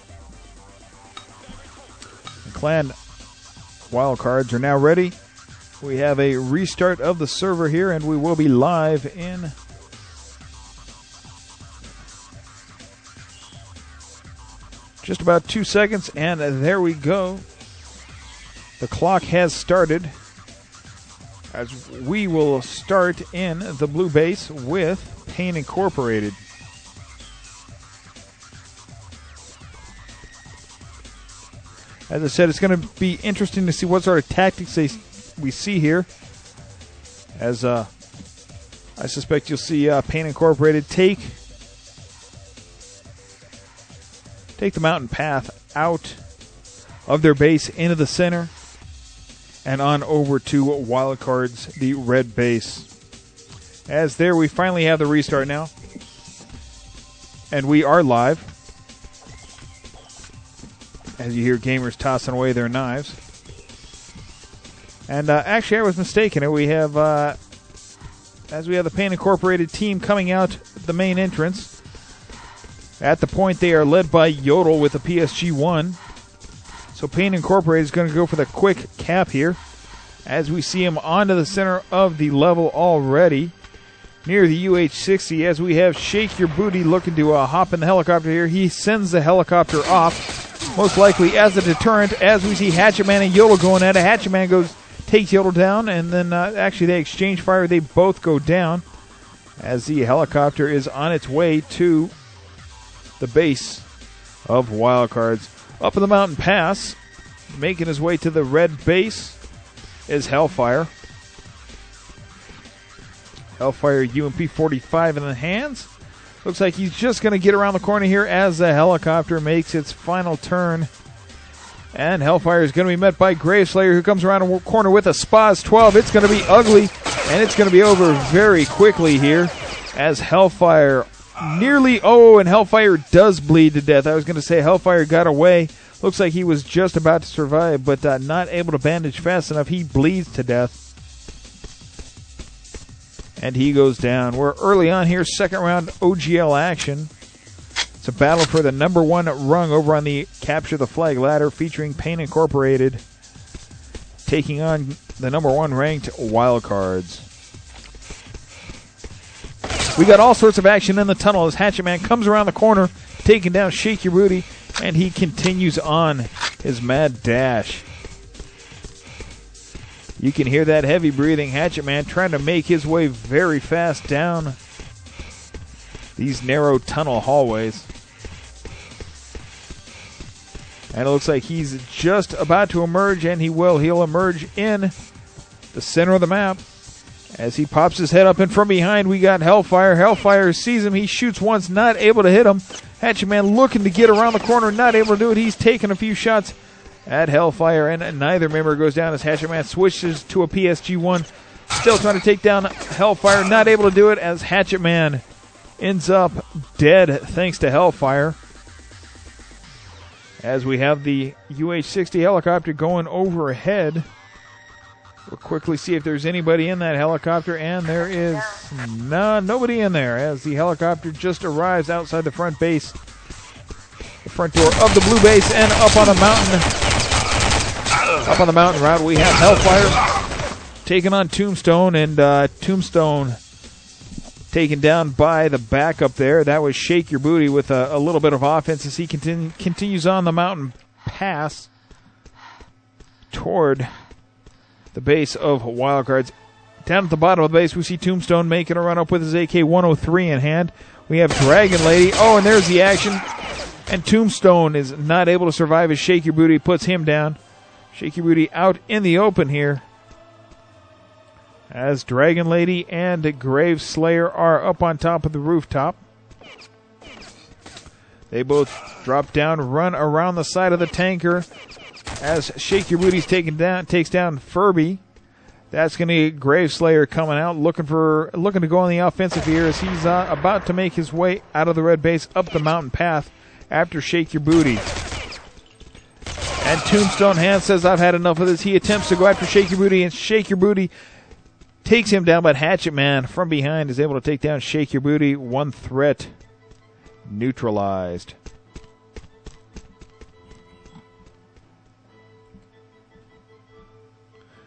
Speaker 5: The Clan Wild Cards are now ready. We have a restart of the server here, and we will be live in just about two seconds, and there we go. The clock has started as we will start in the blue base with Pain Incorporated. As I said, it's going to be interesting to see what sort of tactics they, we see here. As uh, I suspect you'll see uh, Pain Incorporated take take the mountain path out of their base into the center and on over to Wildcards, the red base. As there, we finally have the restart now. And we are live. As you hear gamers tossing away their knives. And uh, actually, I was mistaken. We have, uh, as we have the Pain Incorporated team coming out the main entrance. At the point, they are led by Yodel with a P S G one. So Pain Incorporated is going to go for the quick cap here. As we see him onto the center of the level already. Near the U H sixty, as we have Shake Your Booty looking to uh, hop in the helicopter here. He sends the helicopter off. Most likely as a deterrent, as we see Hatchet Man and Yodel going at it. Hatchet Man goes, takes Yodel down, and then uh, actually they exchange fire. They both go down as the helicopter is on its way to the base of Wildcards. Up in the mountain pass, making his way to the red base, is Hellfire. Hellfire U M P forty-five in the hands. Looks like he's just going to get around the corner here as the helicopter makes its final turn. And Hellfire is going to be met by Graveslayer, who comes around the corner with a S P A S twelve. It's going to be ugly, and it's going to be over very quickly here as Hellfire nearly... Oh, and Hellfire does bleed to death. I was going to say Hellfire got away. Looks like he was just about to survive, but uh, not able to bandage fast enough. He bleeds to death. And he goes down. We're early on here, second round O G L action. It's a battle for the number one rung over on the Capture the Flag ladder, featuring Pain Incorporated taking on the number one ranked Wildcards. We got all sorts of action in the tunnel as Hatchet Man comes around the corner, taking down Shake Your Booty, and he continues on his mad dash. You can hear that heavy breathing Hatchet Man trying to make his way very fast down these narrow tunnel hallways. And it looks like he's just about to emerge, and he will. He'll emerge in the center of the map. As he pops his head up, and from behind we got Hellfire. Hellfire sees him. He shoots once, not able to hit him. Hatchet Man looking to get around the corner, not able to do it. He's taking a few shots at Hellfire, and neither member goes down as Hatchet Man switches to a P S G one. Still trying to take down Hellfire, not able to do it as Hatchet Man ends up dead thanks to Hellfire. As we have the U H sixty helicopter going overhead. We'll quickly see if there's anybody in that helicopter, and there is no, nobody in there as the helicopter just arrives outside the front base. The front door of the blue base, and up on the mountain. Up on the mountain route, we have Hellfire taking on Tombstone, and uh, Tombstone taken down by the backup there. That was Shake Your Booty with a, a little bit of offense as he continue, continues on the mountain pass toward the base of Wildcards. Down at the bottom of the base, we see Tombstone making a run up with his A K one oh three in hand. We have Dragon Lady. Oh, and there's the action. And Tombstone is not able to survive as Shake Your Booty puts him down. Shake Your Booty out in the open here. As Dragon Lady and Graveslayer are up on top of the rooftop. They both drop down, run around the side of the tanker. As Shake Your Booty's taken down, takes down Furby. That's going to be Graveslayer coming out, looking for, looking to go on the offensive here as he's uh, about to make his way out of the red base up the mountain path after Shake Your Booty. And Tombstone Hand says, I've had enough of this. He attempts to go after Shake Your Booty, and Shake Your Booty takes him down, but Hatchet Man from behind is able to take down Shake Your Booty. One threat neutralized.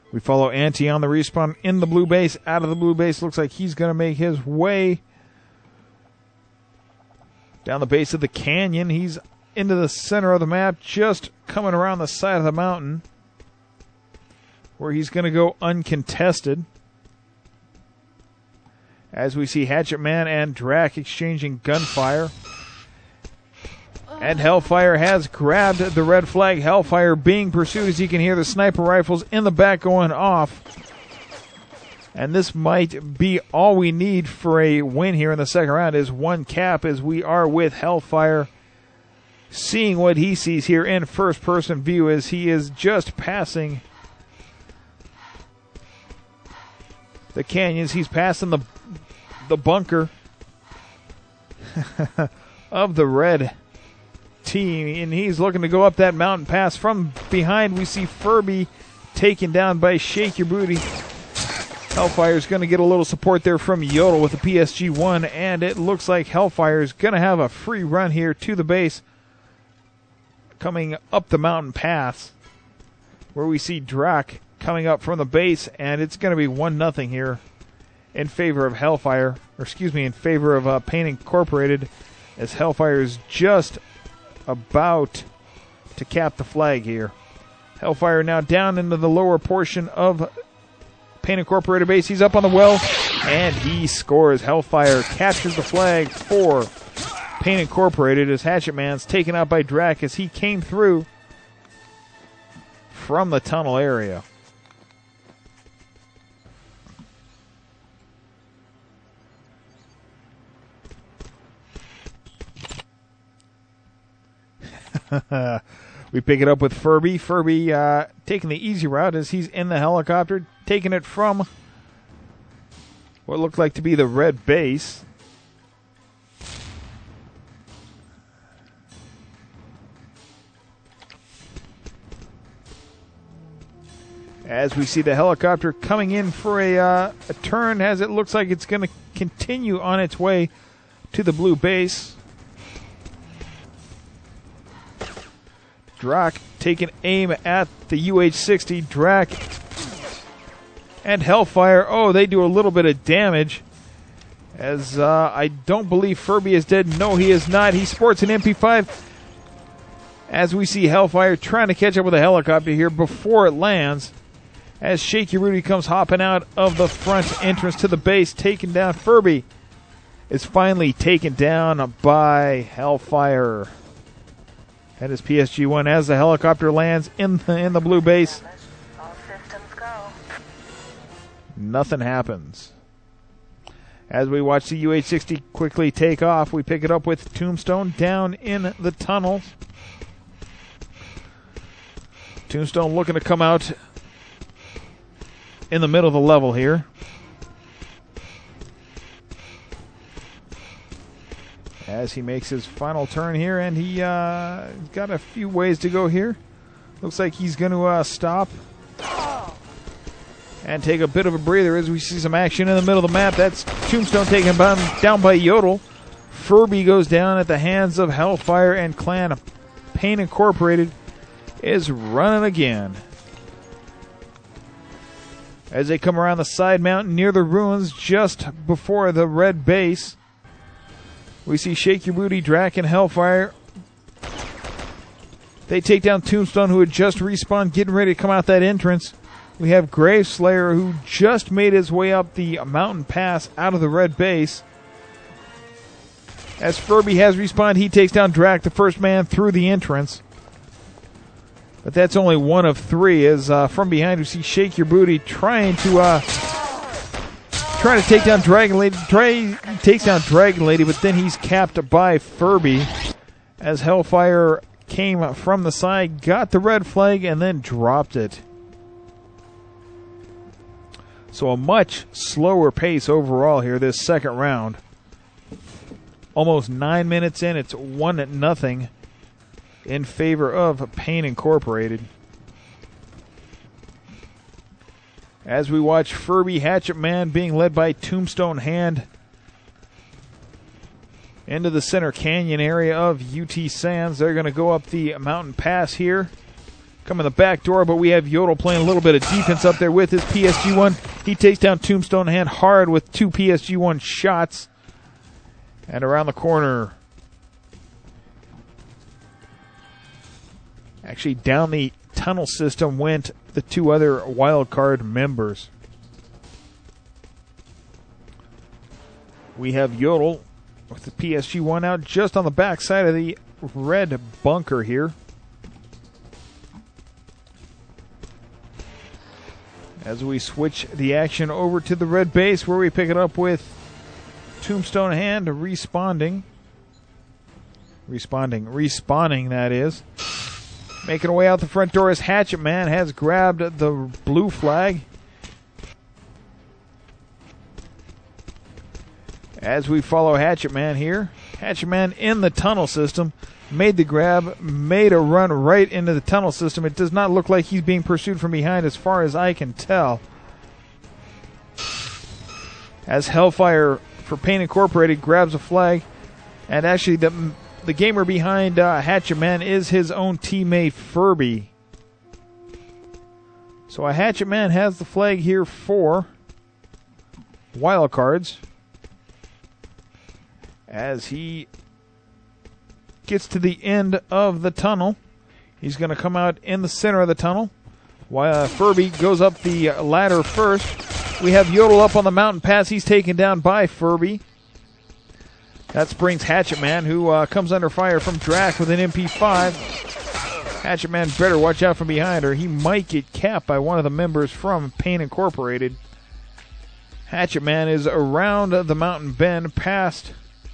Speaker 5: We follow Ante on the respawn in the blue base. Out of the blue base, looks like he's going to make his way down the base of the canyon. He's into the center of the map, just coming around the side of the mountain, where he's going to go uncontested. As we see Hatchet Man and Drac exchanging gunfire. And Hellfire has grabbed the red flag. Hellfire being pursued as you can hear the sniper rifles in the back going off. And this might be all we need for a win here in the second round, is one cap, as we are with Hellfire seeing what he sees here in first person view as he is just passing the canyons. He's passing the the bunker of the red team, and he's looking to go up that mountain pass. From behind, we see Furby taken down by Shake Your Booty. Hellfire's going to get a little support there from Yodel with the P S G one, and it looks like Hellfire's going to have a free run here to the base, coming up the mountain pass, where we see Drac coming up from the base, and it's going to be one nothing here in favor of Hellfire, or excuse me, in favor of uh, Pain Incorporated, as Hellfire is just about to cap the flag here. Hellfire now down into the lower portion of Pain Incorporated base. He's up on the well, and he scores. Hellfire captures the flag for Pain Incorporated as Hatchet Man's taken out by Drac as he came through from the tunnel area. We pick it up with Furby. Furby uh, taking the easy route as he's in the helicopter, taking it from what looked like to be the red base. As we see the helicopter coming in for a, uh, a turn, as it looks like it's going to continue on its way to the blue base. Drac taking aim at the U H sixty. Drac and Hellfire, oh, they do a little bit of damage. As uh, I don't believe Furby is dead. No, he is not. He sports an M P five. As we see Hellfire trying to catch up with a helicopter here before it lands. As Shaky Rudy comes hopping out of the front entrance to the base, taking down Furby. Is finally taken down by Hellfire. That is P S G one as the helicopter lands in the, in the blue base.
Speaker 6: All systems go.
Speaker 5: Nothing happens. As we watch the U H sixty quickly take off, we pick it up with Tombstone down in the tunnel. Tombstone looking to come out in the middle of the level here. As he makes his final turn here, and he uh, got a few ways to go here. Looks like he's going to uh, stop and take a bit of a breather as we see some action in the middle of the map. That's Tombstone taken down by Yodel. Furby goes down at the hands of Hellfire, and Clan Pain Incorporated is running again. As they come around the side mountain near the ruins just before the red base, we see Shake Your Booty, Drac, and Hellfire. They take down Tombstone, who had just respawned, getting ready to come out that entrance. We have Graveslayer, who just made his way up the mountain pass out of the red base. As Furby has respawned, he takes down Drac, the first man through the entrance. But that's only one of three, as uh, from behind we see Shake Your Booty trying to... Uh, Trying to take down Dragon Lady. Dra- takes down Dragon Lady, but then he's capped by Furby as Hellfire came from the side, got the red flag, and then dropped it. So a much slower pace overall here this second round. Almost nine minutes in, it's one nothing in favor of Pain Incorporated. As we watch Furby Hatchet Man being led by Tombstone Hand into the center canyon area of U T Sands. They're going to go up the mountain pass here. come in the back door, but we have Yodel playing a little bit of defense up there with his P S G one. He takes down Tombstone Hand hard with two P S G one shots. And around the corner, actually down the tunnel system went the two other wild card members. We have Yodel with the P S G one out just on the back side of the red bunker here. As we switch the action over to the red base, where we pick it up with Tombstone Hand responding. Responding. Respawning, that is. Making our way out the front door as Hatchet Man has grabbed the blue flag. As we follow Hatchet Man here. Hatchet Man in the tunnel system. Made the grab. Made a run right into the tunnel system. It does not look like he's being pursued from behind as far as I can tell. As Hellfire for Pain Incorporated grabs a flag. And actually the, the gamer behind uh, Hatchet Man is his own teammate Furby. So a Hatchet Man has the flag here for wild cards. As he gets to the end of the tunnel, he's going to come out in the center of the tunnel. While uh, Furby goes up the ladder first. We have Yodel up on the mountain pass. He's taken down by Furby. That brings Hatchet Man, who uh, comes under fire from Drac with an M P five. Hatchet Man better watch out from behind, or he might get capped by one of the members from Pain Incorporated. Hatchet Man is around the mountain bend past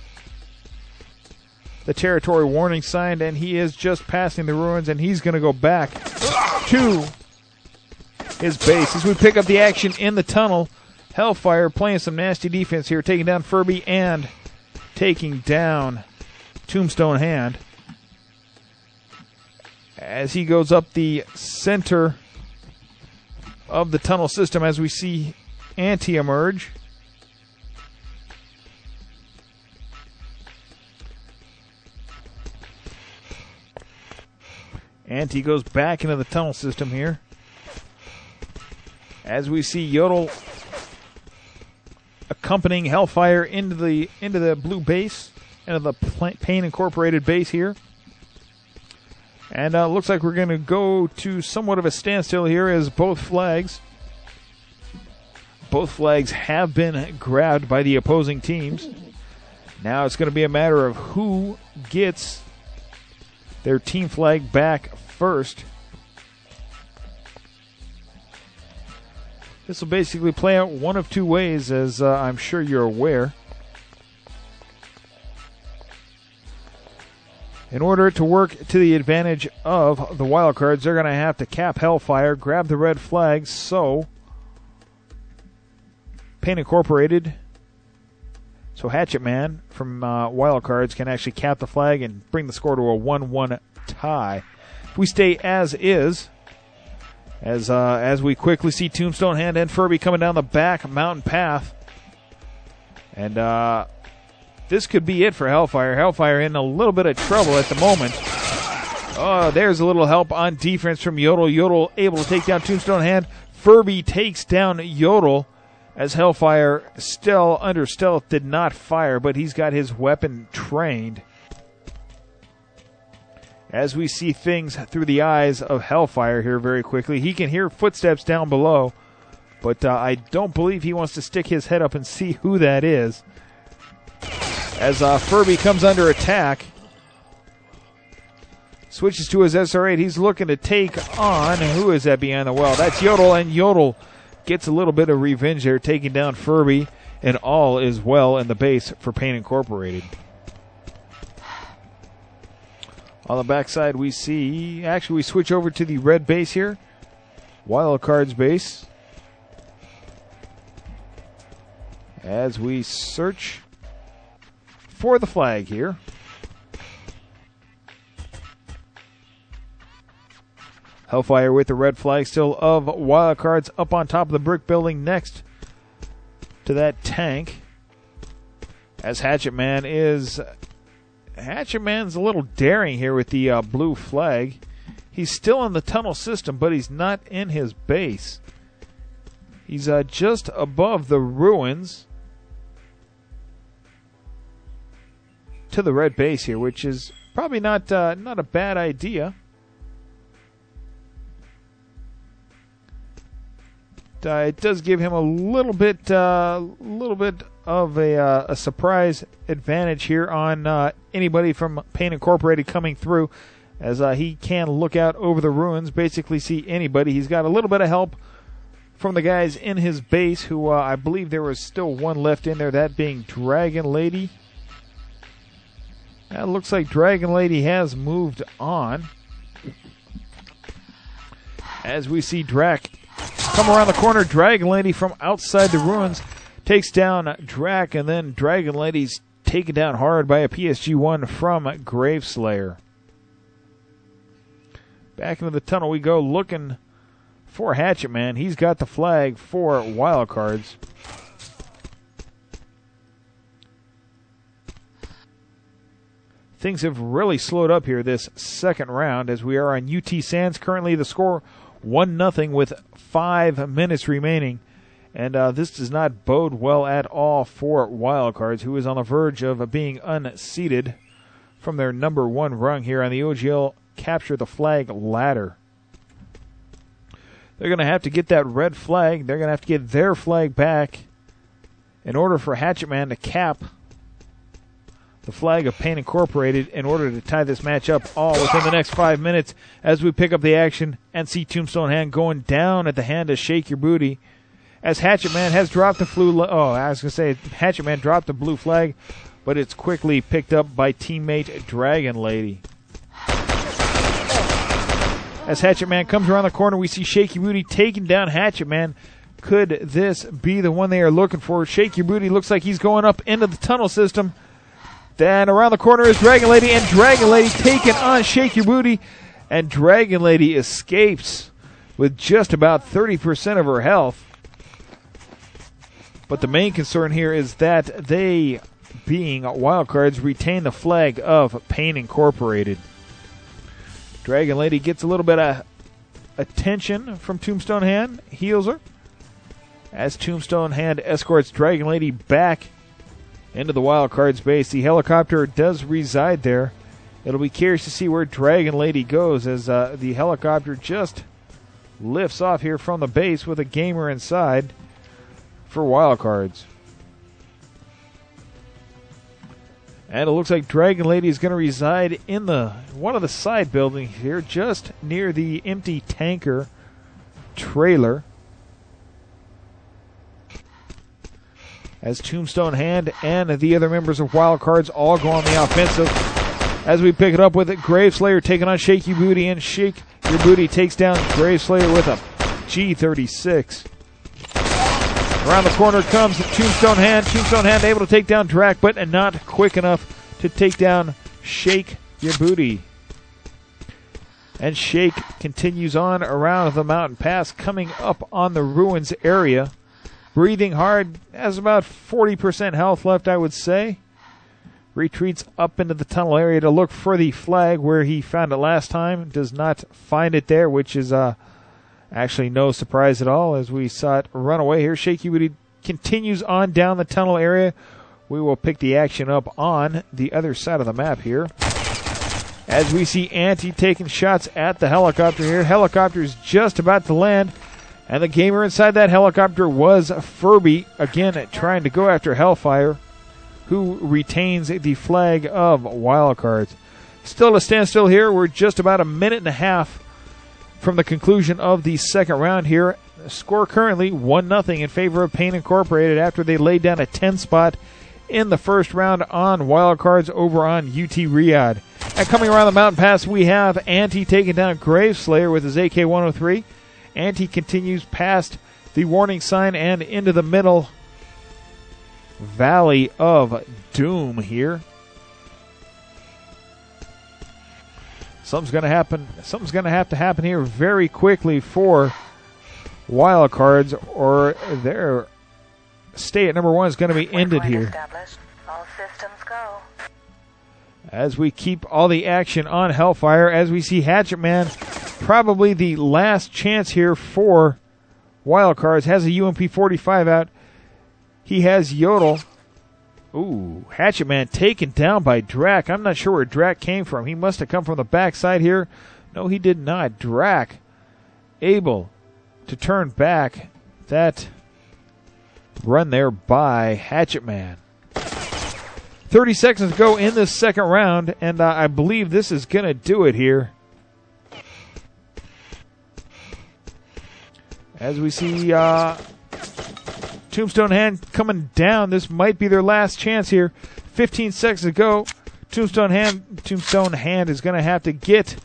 Speaker 5: the territory warning sign, and he is just passing the ruins, and he's going to go back to his base. As we pick up the action in the tunnel, Hellfire playing some nasty defense here, taking down Furby and taking down Tombstone Hand. As he goes up the center of the tunnel system, as we see Anti emerge. Anti goes back into the tunnel system here. As we see Yodel accompanying Hellfire into the into the blue base, into the Pain Incorporated base here. And uh, looks like we're going to go to somewhat of a standstill here as both flags, both flags have been grabbed by the opposing teams. Now it's going to be a matter of who gets their team flag back first. This will basically play out one of two ways, as uh, I'm sure you're aware. In order to work to the advantage of the wild cards, they're going to have to cap Hellfire, grab the red flag, so Pain Incorporated, so Hatchet Man from uh, wild cards can actually cap the flag and bring the score to a one one tie. If we stay as is, as uh, as we quickly see Tombstone Hand and Furby coming down the back mountain path, and uh, this could be it for Hellfire. Hellfire in a little bit of trouble at the moment. Oh, there's a little help on defense from Yodel. Yodel able to take down Tombstone Hand. Furby takes down Yodel, as Hellfire, still under stealth, did not fire, but he's got his weapon trained. As we see things through the eyes of Hellfire here very quickly, he can hear footsteps down below, but uh, I don't believe he wants to stick his head up and see who that is. As uh, Furby comes under attack, switches to his S R eight. He's looking to take on, who is that behind the well? That's Yodel, and Yodel gets a little bit of revenge there, taking down Furby, and all is well in the base for Pain Incorporated. On the backside, we see, actually we switch over to the red base here, Wild Cards base, as we search for the flag here. Hellfire with the red flag still of Wild Cards up on top of the brick building next to that tank. As Hatchet Man is... Hatchet Man's a little daring here with the uh, blue flag. He's still in the tunnel system, but he's not in his base. He's uh, just above the ruins to the red base here, which is probably not uh, not a bad idea. Uh, it does give him a little bit, uh, little bit of a, uh, a surprise advantage here on uh, anybody from Pain Incorporated coming through, as uh, he can look out over the ruins, basically see anybody. He's got a little bit of help from the guys in his base, who uh, I believe there was still one left in there, that being Dragon Lady. That looks like Dragon Lady has moved on, as we see Drac come around the corner. Dragon Lady from outside the ruins takes down Drac, and then Dragon Lady's taken down hard by a P S G one from Graveslayer. Back into the tunnel we go, looking for Hatchet Man. He's got the flag for wild cards. Things have really slowed up here this second round, as we are on U T Sands. Currently the score one nothing with five minutes remaining. And uh, this does not bode well at all for Wildcards, who is on the verge of being unseated from their number one rung here on the O G L Capture the Flag ladder. They're going to have to get that red flag. They're going to have to get their flag back in order for Hatchet Man to cap the flag of Pain Incorporated in order to tie this match up all within the next five minutes, as we pick up the action and see Tombstone Hand going down at the hand of Shake Your Booty, as Hatchet Man has dropped the blue. Oh, I was going to say Hatchet Man dropped the blue flag, but it's quickly picked up by teammate Dragon Lady. As Hatchet Man comes around the corner, we see Shake Your Booty taking down Hatchet Man. Could this be the one they are looking for? Shake Your Booty looks like he's going up into the tunnel system. Then around the corner is Dragon Lady, and Dragon Lady taking on Shake Your Booty, and Dragon Lady escapes with just about thirty percent of her health. But the main concern here is that they, being Wildcards, retain the flag of Pain Incorporated. Dragon Lady gets a little bit of attention from Tombstone Hand, heals her, as Tombstone Hand escorts Dragon Lady back into the Wildcards base. The helicopter does reside there. It'll be curious to see where Dragon Lady goes, as uh, the helicopter just lifts off here from the base with a gamer inside for Wildcards. And it looks like Dragon Lady is going to reside in the one of the side buildings here, just near the empty tanker trailer, as Tombstone Hand and the other members of Wildcards all go on the offensive. As we pick it up with it, Graveslayer taking on Shake Your Booty, and Shake Your Booty takes down Graveslayer with a G thirty-six. Around the corner comes Tombstone Hand. Tombstone Hand able to take down Drac, but not quick enough to take down Shake Your Booty. And Shake continues on around the mountain pass, coming up on the ruins area. Breathing hard, has about forty percent health left, I would say. Retreats up into the tunnel area to look for the flag where he found it last time. Does not find it there, which is uh, actually no surprise at all, as we saw it run away here. Shake Your Booty continues on down the tunnel area. We will pick the action up on the other side of the map here, as we see Auntie taking shots at the helicopter here. Helicopter is just about to land, and the gamer inside that helicopter was Furby, again trying to go after Hellfire, who retains the flag of Wildcards. Still a standstill here. We're just about a minute and a half from the conclusion of the second round here. The score currently one nothing in favor of Pain Incorporated after they laid down a ten spot in the first round on Wildcards over on U T Riyadh. And coming around the mountain pass, we have Auntie taking down Graveslayer with his A K one oh three. Auntie continues past the warning sign and into the middle Valley of Doom here. Something's going to happen. Something's going to have to happen here very quickly for Wildcards, or their stay at number one is going to be ended here.
Speaker 6: All systems go.
Speaker 5: As we keep all the action on Hellfire, as we see Hatchet Man probably the last chance here for Wildcards. Has a U M P forty-five out. He has Yodel. Ooh, Hatchet Man taken down by Drac. I'm not sure where Drac came from. He must have come from the backside here. No, he did not. Drac able to turn back that run there by Hatchet Man. thirty seconds to go in this second round, and uh, I believe this is going to do it here. As we see uh, Tombstone Hand coming down, this might be their last chance here. fifteen seconds to go. Tombstone Hand, Tombstone Hand is going to have to get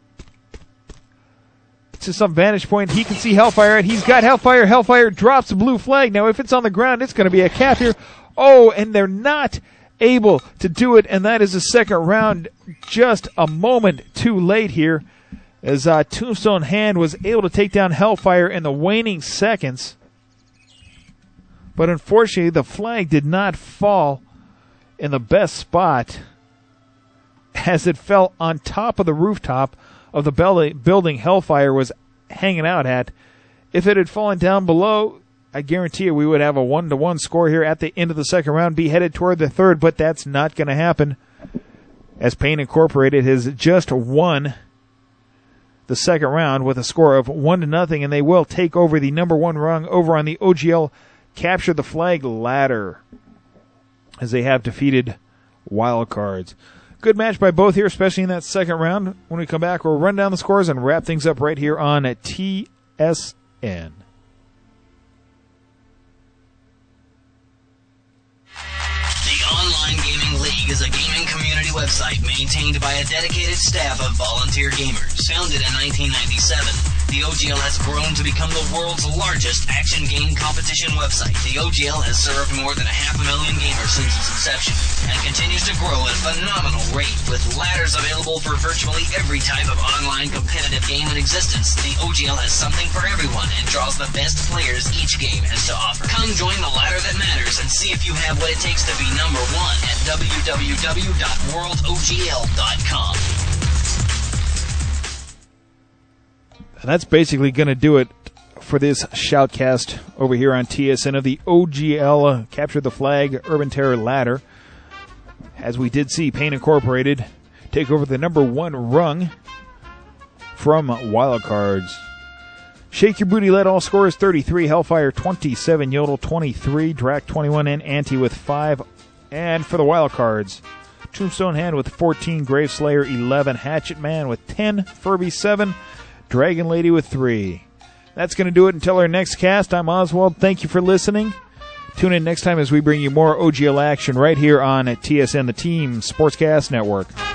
Speaker 5: to some vantage point. He can see Hellfire, and he's got Hellfire. Hellfire drops the blue flag. Now, if it's on the ground, it's going to be a cap here. Oh, and they're not able to do it, and that is the second round. Just a moment too late here, as uh, Tombstone Hand was able to take down Hellfire in the waning seconds. But unfortunately, the flag did not fall in the best spot, as it fell on top of the rooftop of the building Hellfire was hanging out at. If it had fallen down below, I guarantee you we would have a one-to-one score here at the end of the second round, be headed toward the third, but that's not going to happen, as Pain Incorporated has just won the second round with a score of one to nothing, and they will take over the number one rung over on the O G L Capture the Flag ladder, as they have defeated Wildcards. Good match by both here, especially in that second round. When we come back, we'll run down the scores and wrap things up right here on T S N.
Speaker 9: The Online Gaming League is a gaming community website maintained by a dedicated staff of volunteer gamers. Founded in nineteen ninety-seven, the O G L has grown to become the world's largest action game competition website. The O G L has served more than a half a million gamers since its inception and continues to grow at a phenomenal rate. With ladders available for virtually every type of online competitive game in existence, the O G L has something for everyone and draws the best players each game has to offer. Come join the ladder that matters and see if you have what it takes to be number one at w w w dot world o g l dot com.
Speaker 5: And that's basically going to do it for this shoutcast over here on T S N of the O G L uh, Capture the Flag Urban Terror ladder. As we did see Pain Incorporated take over the number one rung from Wildcards. Shake Your Booty led all scores thirty-three, Hellfire twenty-seven, Yodel twenty-three, Drac twenty-one, and Ante with five. And for the Wildcards, Tombstone Hand with fourteen, Graveslayer eleven, Hatchet Man with ten, Furby seven, Dragon Lady with three. That's going to do it until our next cast. I'm Oswald. Thank you for listening. Tune in next time as we bring you more O G L action right here on T S N, the Team Sportscast Network.